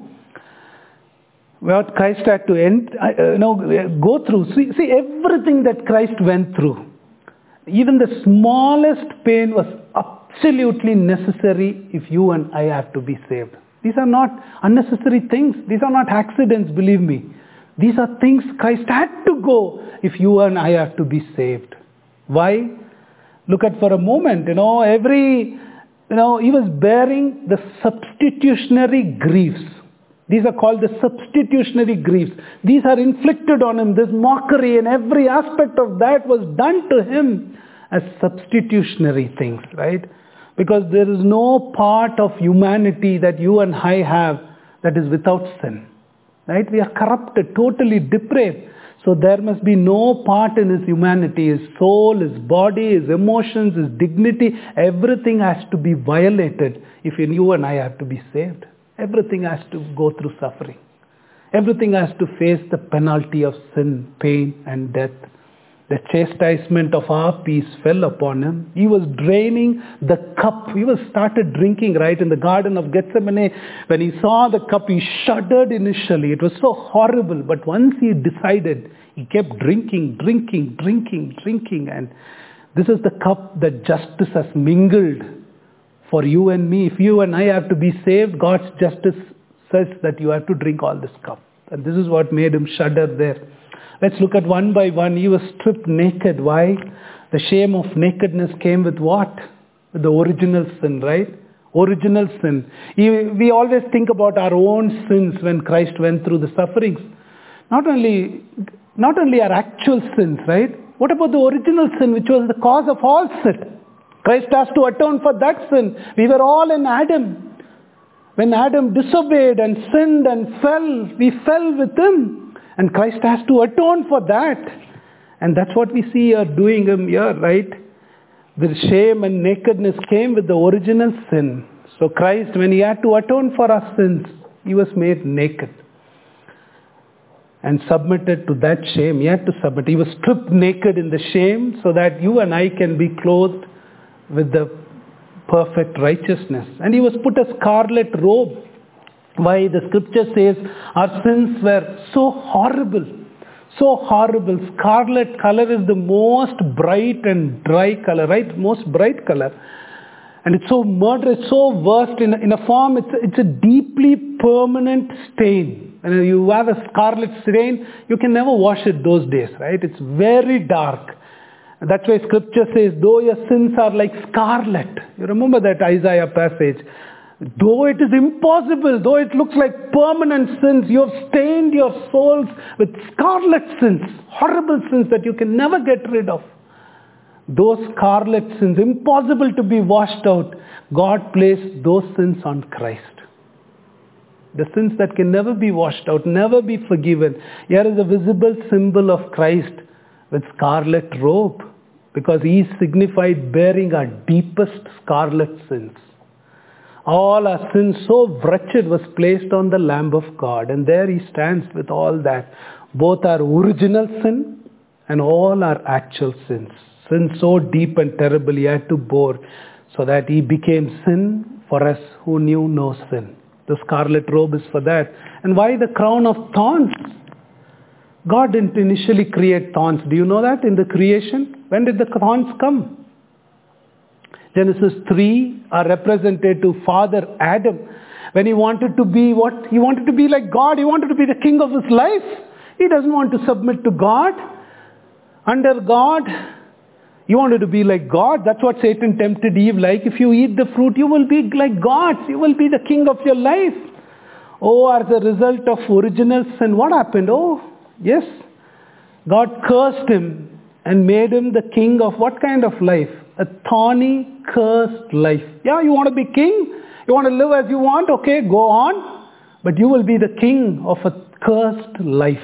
What Christ had to end, uh, you know, go through. See, see, everything that Christ went through, even the smallest pain was absolutely necessary if you and I have to be saved. These are not unnecessary things. These are not accidents, believe me. These are things Christ had to go if you and I have to be saved. Why? Look at for a moment, you know, every, you know, he was bearing the substitutionary griefs. These are called the substitutionary griefs. These are inflicted on him. This mockery and every aspect of that was done to him as substitutionary things, right? Because there is no part of humanity that you and I have that is without sin, right? We are corrupted, totally depraved. So there must be no part in his humanity, his soul, his body, his emotions, his dignity. Everything has to be violated if you and I have to be saved. Everything has to go through suffering. Everything has to face the penalty of sin, pain, and death. The chastisement of our peace fell upon him. He was draining the cup. He was started drinking, right, in the Garden of Gethsemane. When he saw the cup, he shuddered initially. It was so horrible. But once he decided, he kept drinking, drinking, drinking, drinking. And this is the cup that justice has mingled for you and me. If you and I have to be saved, God's justice says that you have to drink all this cup. And this is what made him shudder there. Let's look at one by one. He was stripped naked. Why? The shame of nakedness came with what? With the original sin, right? Original sin. We always think about our own sins when Christ went through the sufferings. Not only, not only our actual sins, right? What about the original sin, which was the cause of all sin? Christ has to atone for that sin. We were all in Adam. When Adam disobeyed and sinned and fell, we fell with him. And Christ has to atone for that. And that's what we see here doing him here, right? The shame and nakedness came with the original sin. So Christ, when he had to atone for our sins, he was made naked. And submitted to that shame. He had to submit. He was stripped naked in the shame so that you and I can be clothed with the perfect righteousness. And he was put a scarlet robe. Why? The scripture says our sins were so horrible. So horrible. Scarlet color is the most bright and dry color, right? Most bright color. And it's so murderous, so worst in a, in a form, it's a, it's a deeply permanent stain. When you have a scarlet stain, you can never wash it those days, right? It's very dark. That's why scripture says, though your sins are like scarlet. You remember that Isaiah passage. Though it is impossible, though it looks like permanent sins, you have stained your souls with scarlet sins, horrible sins that you can never get rid of. Those scarlet sins, impossible to be washed out, God placed those sins on Christ. The sins that can never be washed out, never be forgiven. Here is a visible symbol of Christ with scarlet robe, because he signified bearing our deepest scarlet sins. All our sins so wretched was placed on the Lamb of God. And there he stands with all that. Both our original sin and all our actual sins. Sin so deep and terrible he had to bore. so that he became sin for us who knew no sin. The scarlet robe is for that. And why the crown of thorns? God didn't initially create thorns. Do you know that in the creation? When did the thorns come? Genesis three are represented to Father Adam. When he wanted to be what? He wanted to be like God. He wanted to be the king of his life. He doesn't want to submit to God. Under God, he wanted to be like God. That's what Satan tempted Eve like. If you eat the fruit, you will be like God. You will be the king of your life. Oh, as a result of original sin, what happened? Oh, yes. God cursed him and made him the king of what kind of life? A thorny, cursed life. Yeah, you want to be king? You want to live as you want? Okay, go on. But you will be the king of a cursed life.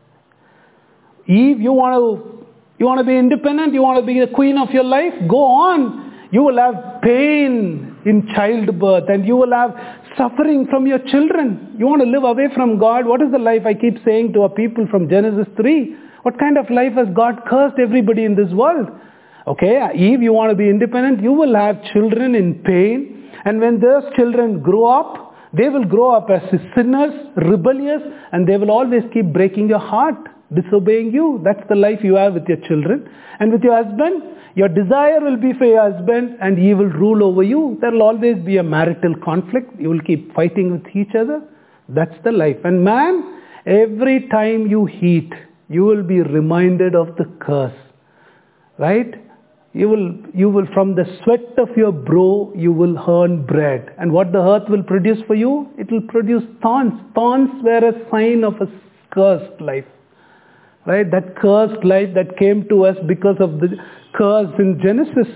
Eve, you want to you want to be independent? You want to be the queen of your life? Go on. You will have pain in childbirth and you will have suffering from your children. You want to live away from God? What is the life I keep saying to our people from Genesis three? What kind of life has God cursed everybody in this world? Okay, Eve, you want to be independent? You will have children in pain. And when those children grow up, they will grow up as sinners, rebellious, and they will always keep breaking your heart, disobeying you. That's the life you have with your children. And with your husband, your desire will be for your husband and he will rule over you. There will always be a marital conflict. You will keep fighting with each other. That's the life. And man, every time you eat, you will be reminded of the curse. Right? You will, you will, from the sweat of your brow, you will earn bread. And what the earth will produce for you? It will produce thorns. Thorns were a sign of a cursed life. Right? That cursed life that came to us because of the curse in Genesis.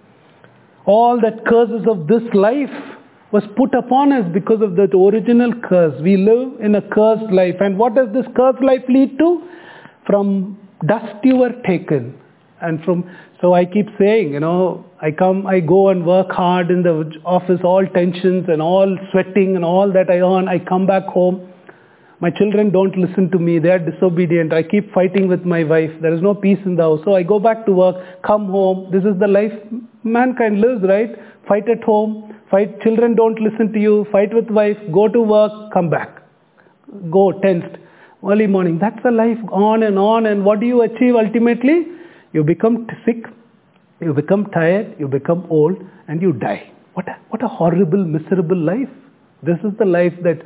All that curses of this life was put upon us because of that original curse. We live in a cursed life. And what does this cursed life lead to? From dust you were taken. And from, so I keep saying, you know, I come, I go and work hard in the office, all tensions and all sweating and all that I earn. I come back home. My children don't listen to me. They are disobedient. I keep fighting with my wife. There is no peace in the house. So I go back to work, come home. This is the life mankind lives, right? Fight at home. Fight. Children don't listen to you. Fight with wife. Go to work. Come back. Go tensed. Early morning. That's the life on and on. And what do you achieve ultimately? You become sick. You become tired. You become old. And you die. What a, what a horrible, miserable life. This is the life that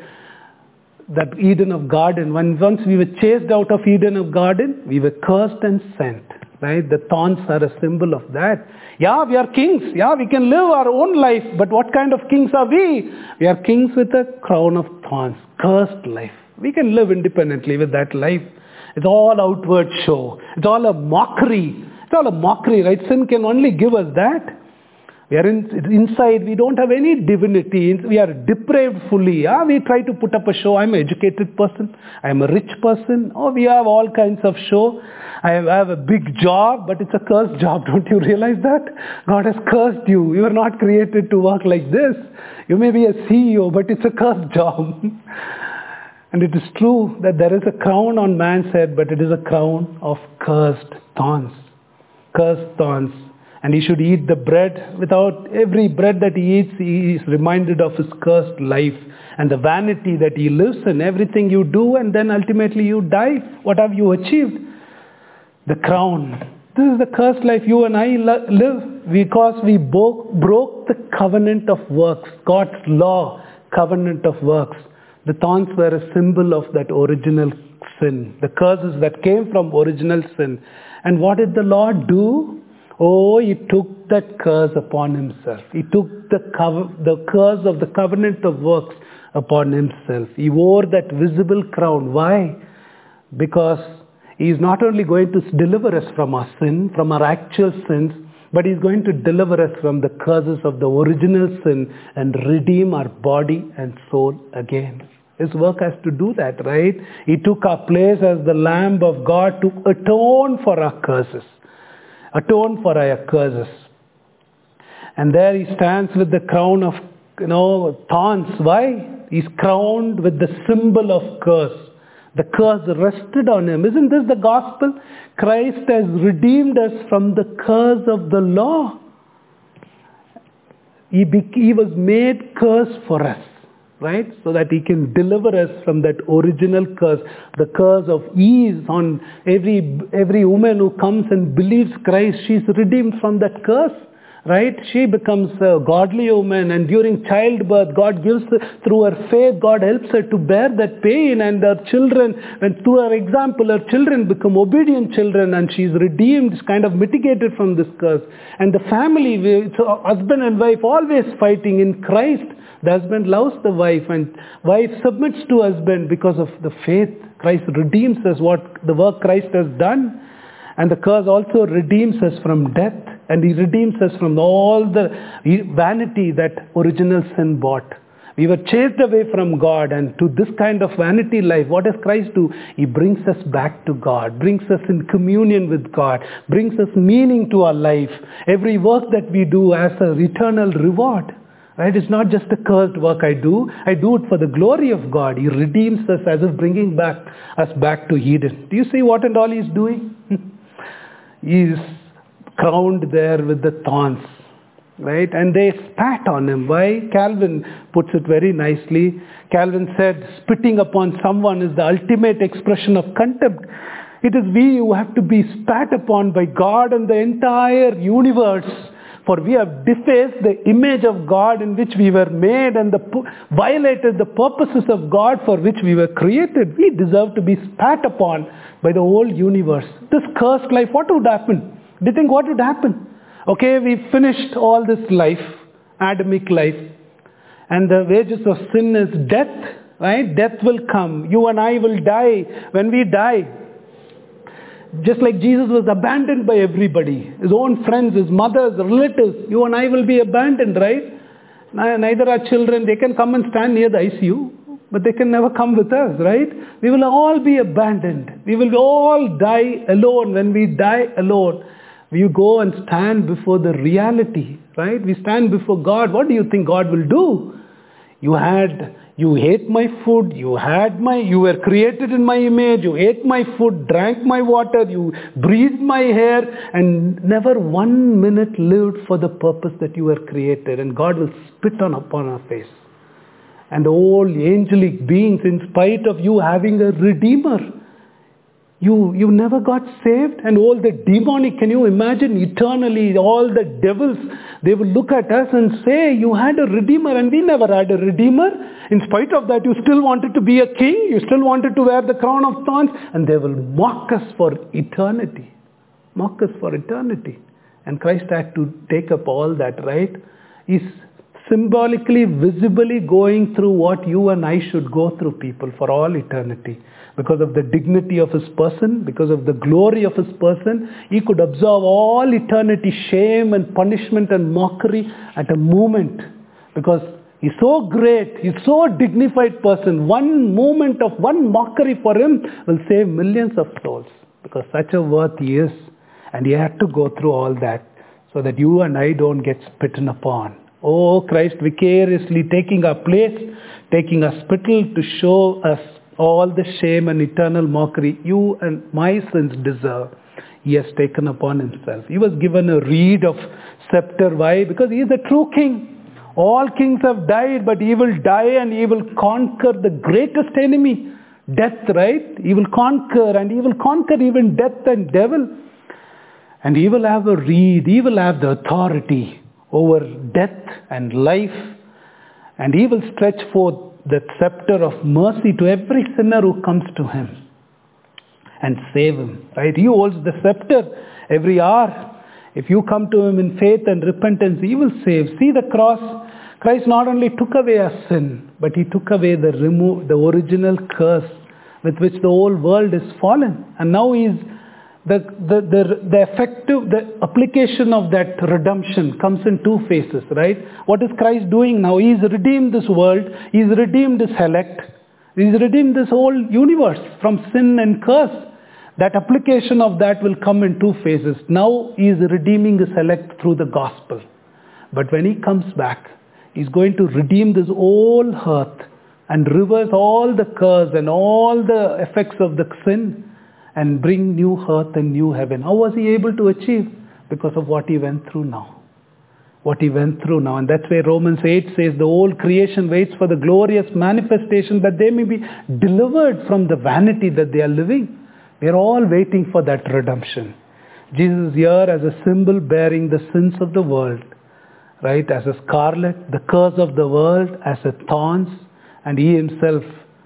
that Eden of Garden. When once we were chased out of Eden of Garden, we were cursed and sent. Right? The thorns are a symbol of that. Yeah, we are kings. Yeah, we can live our own life. But what kind of kings are we? We are kings with a crown of thorns. Cursed life. We can live independently with that life. It's all outward show. It's all a mockery. It's all a mockery, right? Sin can only give us that. We are in, inside, we don't have any divinity. We are depraved fully. Yeah? We try to put up a show. I'm an educated person. I'm a rich person. Oh, we have all kinds of show. I have, I have a big job, but it's a cursed job. Don't you realize that? God has cursed you. You are not created to work like this. You may be a C E O, but it's a cursed job. And it is true that there is a crown on man's head, but it is a crown of cursed thorns. Cursed thorns. And he should eat the bread. Without every bread that he eats, he is reminded of his cursed life and the vanity that he lives in. Everything you do and then ultimately you die. What have you achieved? The crown. This is the cursed life you and I live because we broke the covenant of works. God's law, covenant of works. The thorns were a symbol of that original sin. The curses that came from original sin. And what did the Lord do? Oh, he took that curse upon himself. He took the, cover, the curse of the covenant of works upon himself. He wore that visible crown. Why? Because he is not only going to deliver us from our sin, from our actual sins, but he's going to deliver us from the curses of the original sin and redeem our body and soul again. His work has to do that, right? He took our place as the Lamb of God to atone for our curses. Atone for our curses. And there he stands with the crown of, you know, thorns. Why? He's crowned with the symbol of curse. The curse rested on him. Isn't this the gospel? Christ has redeemed us from the curse of the law. He, be, he was made curse for us, right? So that he can deliver us from that original curse, the curse of ease on every, every woman who comes and believes Christ. She's redeemed from that curse. Right? She becomes a godly woman, and during childbirth, God gives, through her faith, God helps her to bear that pain, and her children, and through her example, her children become obedient children, and she's redeemed, kind of mitigated from this curse. And the family, it's husband and wife always fighting in Christ. The husband loves the wife, and wife submits to husband because of the faith. Christ redeems us, what the work Christ has done. And the curse also redeems us from death. And he redeems us from all the vanity that original sin brought. We were chased away from God, and to this kind of vanity life, what does Christ do? He brings us back to God, brings us in communion with God, brings us meaning to our life. Every work that we do has an eternal reward. Right? It's not just a cursed work I do. I do it for the glory of God. He redeems us as if bringing back us back to Eden. Do you see what and all he's doing? He's crowned there with the thorns, right? And they spat on him. Why? Calvin puts it very nicely. Calvin said, spitting upon someone is the ultimate expression of contempt. It is we who have to be spat upon by God and the entire universe, for we have defaced the image of God in which we were made, and the, violated the purposes of God for which we were created. We deserve to be spat upon by the whole universe. This cursed life, what would happen? Do you think what would happen? Okay, we finished all this life, Adamic life, and the wages of sin is death, right? Death will come. You and I will die. When we die, just like Jesus was abandoned by everybody, his own friends, his mothers, relatives, you and I will be abandoned, right? Neither our children, they can come and stand near the I C U, but they can never come with us, right? We will all be abandoned. We will all die alone. When we die alone, we go and stand before the reality, right? We stand before God. What do you think God will do? You had, you ate my food, you had my, you were created in my image, you ate my food, drank my water, you breathed my air, and never one minute lived for the purpose that you were created. And God will spit on upon our face. And all angelic beings, in spite of you having a redeemer, You, you never got saved. And all the demonic, can you imagine eternally, all the devils, they will look at us and say, you had a redeemer and we never had a redeemer. In spite of that, you still wanted to be a king. You still wanted to wear the crown of thorns. And they will mock us for eternity. Mock us for eternity. And Christ had to take up all that, right? He's symbolically, visibly going through what you and I should go through, people, for all eternity. Because of the dignity of his person, because of the glory of his person, he could absorb all eternity, shame and punishment and mockery at a moment. Because he's so great, he's so dignified person. One moment of one mockery for him will save millions of souls. Because such a worth he is. And he had to go through all that so that you and I don't get spitten upon. Oh, Christ vicariously taking our place, taking a spittle to show us all the shame and eternal mockery you and my sins deserve. He has taken upon himself. He was given a reed of scepter. Why? Because he is a true king. All kings have died, but he will die and he will conquer the greatest enemy, death, right? He will conquer, and he will conquer even death and devil. And he will have a reed. He will have the authority over death and life. And he will stretch forth that scepter of mercy to every sinner who comes to him and save him, right? He holds the scepter every hour. If you come to him in faith and repentance, he will save. See the cross. Christ not only took away our sin, but he took away the remove the original curse with which the whole world is fallen. And now he is The, the, the, the effective, the application of that redemption comes in two phases, right? What is Christ doing now? He's redeemed this world. He's redeemed this elect. He's redeemed this whole universe from sin and curse. That application of that will come in two phases. Now he's redeeming his elect through the gospel. But when he comes back, he's going to redeem this whole earth and reverse all the curse and all the effects of the sin, and bring new earth and new heaven. How was he able to achieve? Because of what he went through now. what he went through now. And that's why Romans eight says the whole creation waits for the glorious manifestation that they may be delivered from the vanity that they are living. We are all waiting for that redemption. Jesus is here as a symbol bearing the sins of the world, right? As a scarlet, the curse of the world, as a thorns, and he himself,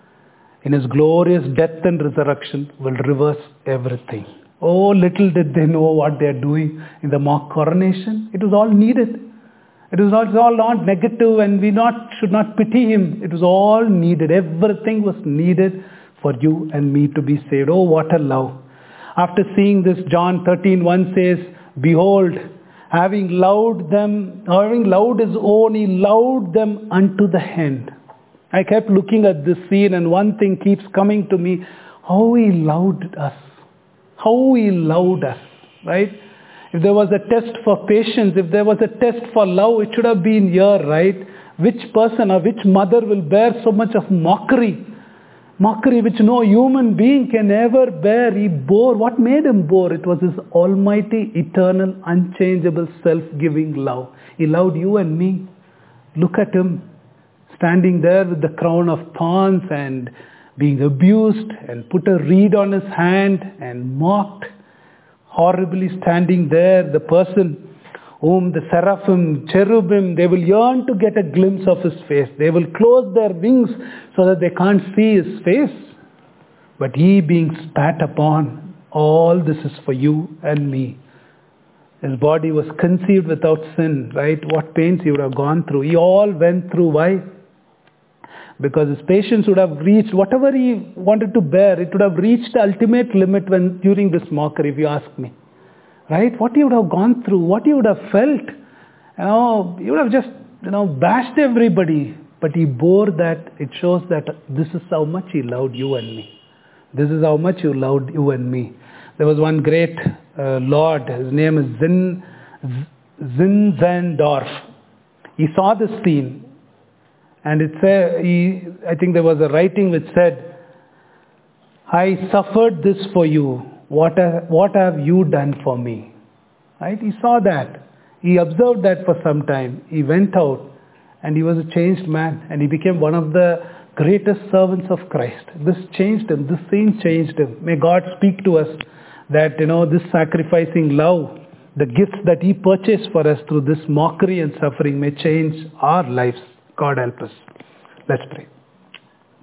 in his glorious death and resurrection, will reverse everything. Oh, little did they know what they are doing in the mock coronation. It was all needed. It was all, all not negative, and we not should not pity him. It was all needed. Everything was needed for you and me to be saved. Oh, what a love. After seeing this, John thirteen one says, behold, having loved them, having loved his own, he loved them unto the end. I kept looking at this scene, and one thing keeps coming to me: how he loved us. How he loved us, right? If there was a test for patience, if there was a test for love, it should have been here, right? Which person or which mother will bear so much of mockery? Mockery which no human being can ever bear. He bore. What made him bore? It was his almighty, eternal, unchangeable, self-giving love. He loved you and me. Look at him, standing there with the crown of thorns and being abused and put a reed on his hand and mocked, horribly standing there, the person whom the seraphim, cherubim, they will yearn to get a glimpse of his face. They will close their wings so that they can't see his face. But he being spat upon, all this is for you and me. His body was conceived without sin, right? What pains he would have gone through. He all went through. Why? Because his patience would have reached, whatever he wanted to bear, it would have reached the ultimate limit when during this mockery, if you ask me. Right? What he would have gone through, what he would have felt. You know, he would have just, you know, bashed everybody. But he bore that. It shows that this is how much he loved you and me. This is how much he loved you and me. There was one great uh, lord, his name is Zin, Zinzendorf. He saw this scene. And it said, he, I think there was a writing which said, I suffered this for you. What, ha- what have you done for me? Right? He saw that. He observed that for some time. He went out and he was a changed man. And he became one of the greatest servants of Christ. This changed him. This scene changed him. May God speak to us that, you know, this sacrificing love, the gifts that he purchased for us through this mockery and suffering may change our lives. God help us. Let's pray.